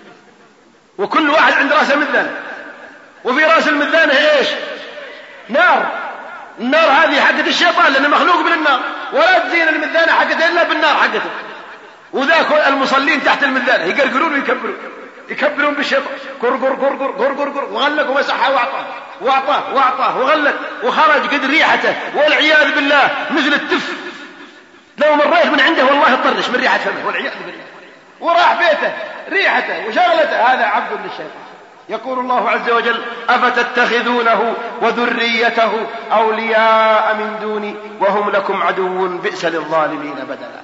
وكل واحد عند رأسه مذانة، وفي رأس المذانة إيش؟ نار. النار هذه حقة الشيطان لأنه مخلوق من النار، ولا تزين المذانة حقته إلا بالنار حقته. وذاك المصلين تحت المذانة يقرقرون ويكبرون يكبرون بالشيطان قرقر قرقر قرقر قرقر وغلق ومسحها وأعطاه وأعطاه وأعطاه وغلق وخرج قد ريحته والعياذ بالله مثل التف. لو مريت من عنده والله اطرش من ريحة فمه والعياذ بالله، وراح بيته ريحته وشغلته. هذا عبد للشيطان. يقول الله عز وجل أفتتخذونه وذريته أولياء من دوني وهم لكم عدو بئس للظالمين بدلا.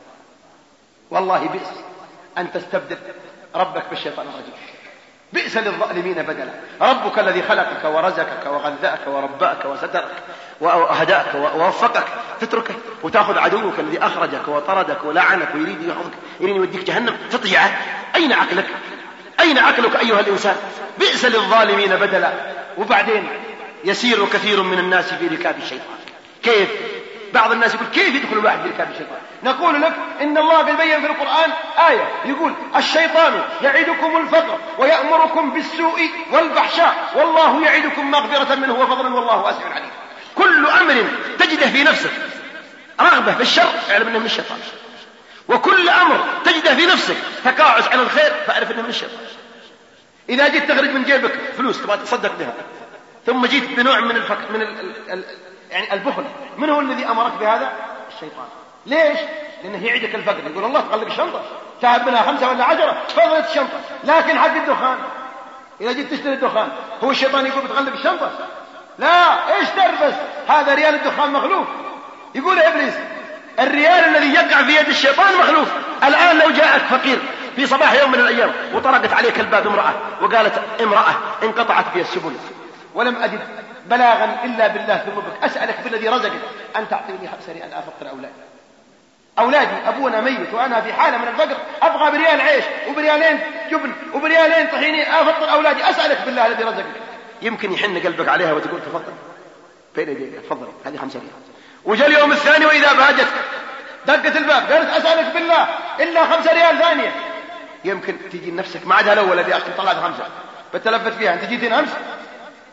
والله بئس أن تستبدل ربك بالشيطان الرجيم. بئس للظالمين بدلا. ربك الذي خلقك ورزقك وغذاك ورباك وسترك وهداك ووفقك تتركه وتأخذ عدوك الذي أخرجك وطردك ولعنك ويريد يأخذك يريد يوديك جهنم تطيعه. أين عقلك؟ أين عقلك أيها الإنسان؟ بئس للظالمين بدلا. وبعدين يسير كثير من الناس في ركاب الشيطان. كيف؟ بعض الناس يقول كيف يدخل الواحد في ركاب الشيطان؟ نقول لك إن الله قد بين في القرآن آية يقول الشيطان يعدكم الفقر ويأمركم بالسوء والفحشاء والله يعدكم مغفرة منه وفضلا والله واسع عليم. كل أمر تجده في نفسك رغبة في الشر اعلم أنه من الشيطان، وكل أمر تجده في نفسك تقاعس عن الخير فاعرف أنه من الشيطان. إذا جيت تخرج من جيبك فلوس تبغى تصدق بها ثم جيت بنوع من الفقر من ال ال يعني البخل، من هو الذي أمرك بهذا؟ الشيطان. ليش؟ لأنه يعدك الفقر. يقول الله تغلق الشنطة تعب منها خمسة ولا عشرة فضلت الشنطة. لكن حق الدخان إذا جيت تشتري الدخان هو الشيطان يقول بتغلق الشنطة؟ لا. إيش تربس؟ هذا ريال الدخان مخلوق. يقول إبليس الريال الذي يقع في يد الشيطان مخلوق. الآن لو جاءك فقير في صباح يوم من الأيام وطرقت عليك الباب امرأة وقالت امرأة انقطعت بي السبل ولم أجد بلاغا إلا بالله ثم بك أسألك بالذي رزقك أن تعطيني خمس ريال أفطر أولادي. أولادي أبونا ميت وأنا في حالة من الفقر أبغى بريال عيش وبريالين جبن وبريالين طحيني أفطر أولادي. أسألك بالله الذي رزقك. يمكن يحن قلبك عليها وتقول تفضل بين يديك تفضل هذه خمس ريال. وجاء اليوم الثاني وإذا بهجت دقت الباب قالت أسألك بالله إلا خمسة ريال ثانية. يمكن تجي نفسك ما عادها الأول الذي أخذ طلعت خمسة بتلفت فيها أنت جيتين أمس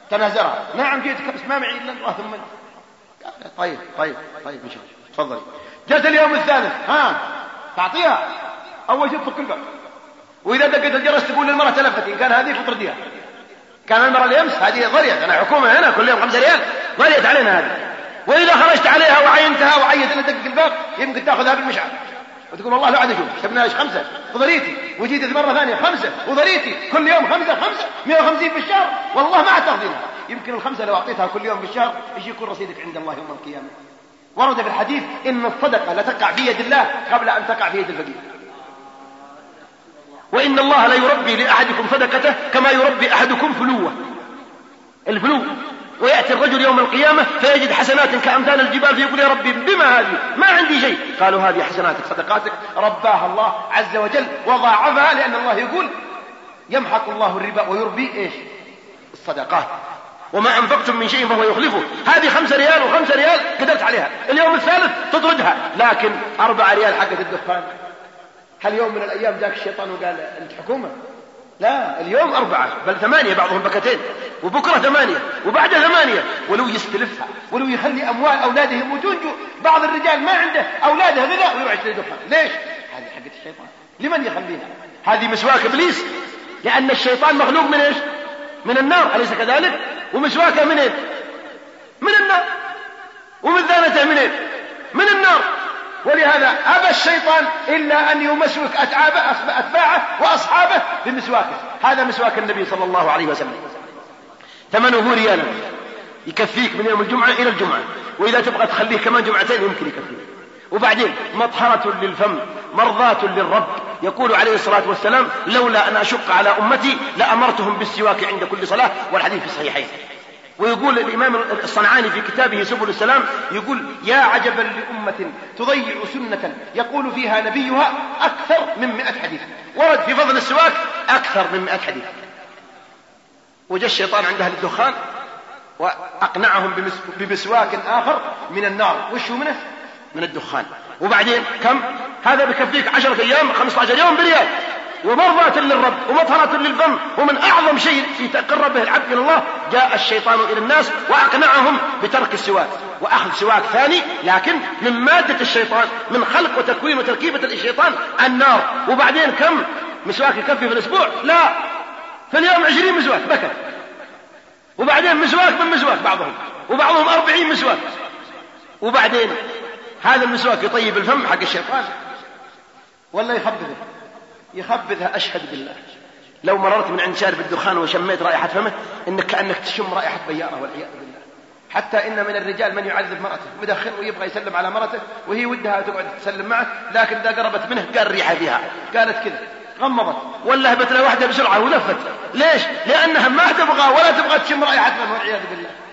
تنازرها. نعم جيتك بس ما معي إلا الله ثم أنت. قال طيب طيب طيب إن شاء الله تفضلي. جاءت اليوم الثالث ها تعطيها أول شيء تفك الباب، وإذا دقت الجرس تقول للمرأة تلفتي، كان هذه فترديها. كان المرأة اليمس هذه ضريت، أنا حكومة هنا كل يوم خمسة ريال ضريت علينا هذه. وإذا خرجت عليها وعينتها وعيت إلا دقت الباب يمكن تأخذها بالمشعل وتقول والله لو عاد أشوف شبنا إيش خمسة وضريتي، وجيت مرة ثانية خمسة وضريتي، كل يوم خمسة خمسة مئة وخمسين بالشهر، والله ما تاخذينها. يمكن الخمسة لو أعطيتها كل يوم بالشهر إيش يكون رصيدك عند الله يوم القيامة؟ ورد في الحديث إن الصدقة لتقع في يد الله قبل أن تقع في يد الفقير، وإن الله لا يربي لأحدكم صدقته كما يربي أحدكم فلوه، الفلو. ويأتي الرجل يوم القيامة فيجد حسنات كأمثال الجبال فيقول يا ربي بما هذه؟ ما عندي شيء. قالوا هذه حسناتك صدقاتك رباها الله عز وجل وضاعفها، لأن الله يقول يمحق الله الربا ويربي إيش؟ الصدقات. وما أنفقتم من شيء فهو يخلفه. هذه خمسة ريال وخمسة ريال قدرت عليها، اليوم الثالث تطردها. لكن أربعة ريال حقت الدخان، هل يوم من الأيام ذاك الشيطان وقال أنت حكومة؟ لا، اليوم أربعة بل ثمانية، بعضهم بكتين، وبكرة ثمانية، وبعد ثمانية. ولو يستلفها، ولو يخلي أموال أولاده يموتون. بعض الرجال ما عنده أولاده غذاء ويروح يشتري دخان. ليش؟ هذه حقت الشيطان. لمن يخليها؟ هذه مسواك إبليس، لأن الشيطان مخلوق من إيش؟ من النار، أليس كذلك؟ ومسواكه من إيه؟ من النار. ومذانته من إيه؟ من النار. ولهذا أبى الشيطان إلا أن يمسوك أتباعه وأصحابه بمسواكه. هذا مسواك النبي صلى الله عليه وسلم، ثمنه ريالا يكفيك من يوم الجمعة إلى الجمعة، وإذا تبغى تخليه كمان جمعتين يمكن يكفيك. وبعدين مطهرة للفم مرضاة للرب. يقول عليه الصلاة والسلام لولا أن أشق على أمتي لأمرتهم بالسواك عند كل صلاة، والحديث في الصحيحين. ويقول الإمام الصنعاني في كتابه سبل السلام يقول يا عجبا لأمة تضيع سنة يقول فيها نبيها أكثر من مئة حديث. ورد في فضل السواك أكثر من مئة حديث. وجاء الشيطان عند أهل الدخان وأقنعهم بمسواك آخر من النار. وشو منه؟ من الدخان. وبعدين كم؟ هذا بكفيك عشرة أيام خمسة عشر يوم بريال، ومرضاة للرب ومطهرة للفم. ومن أعظم شيء يتقرب به العبد إلى الله جاء الشيطان إلى الناس وأقنعهم بترك السواك وأخذ سواك ثاني، لكن من مادة الشيطان، من خلق وتكوين وتركيبة الشيطان النار. وبعدين كم مسواك يكفي في الأسبوع؟ لا، في اليوم عشرين مسواك بكت. وبعدين مسواك من مسواك بعضهم، وبعضهم أربعين مسواك. وبعدين هذا المسواك يطيب الفم حق الشيطان ولا يخبثه؟ يخبثها. أشهد بالله لو مررت من عند شارب الدخان وشميت رائحة فمه إنك كأنك تشم رائحة بيارة والعياذ بالله. حتى إن من الرجال من يعذب مرأته مدخن ويبغى يسلم على مرأته وهي ودها تقعد تسلم معه، لكن إذا قربت منه قال ريحة فيها، قالت كذا غمضت ولا هبت لها واحدة بسرعة ولفت. ليش؟ لأنها ما تبغى ولا تبغى تشم رائحة فمه والعياذ بالله.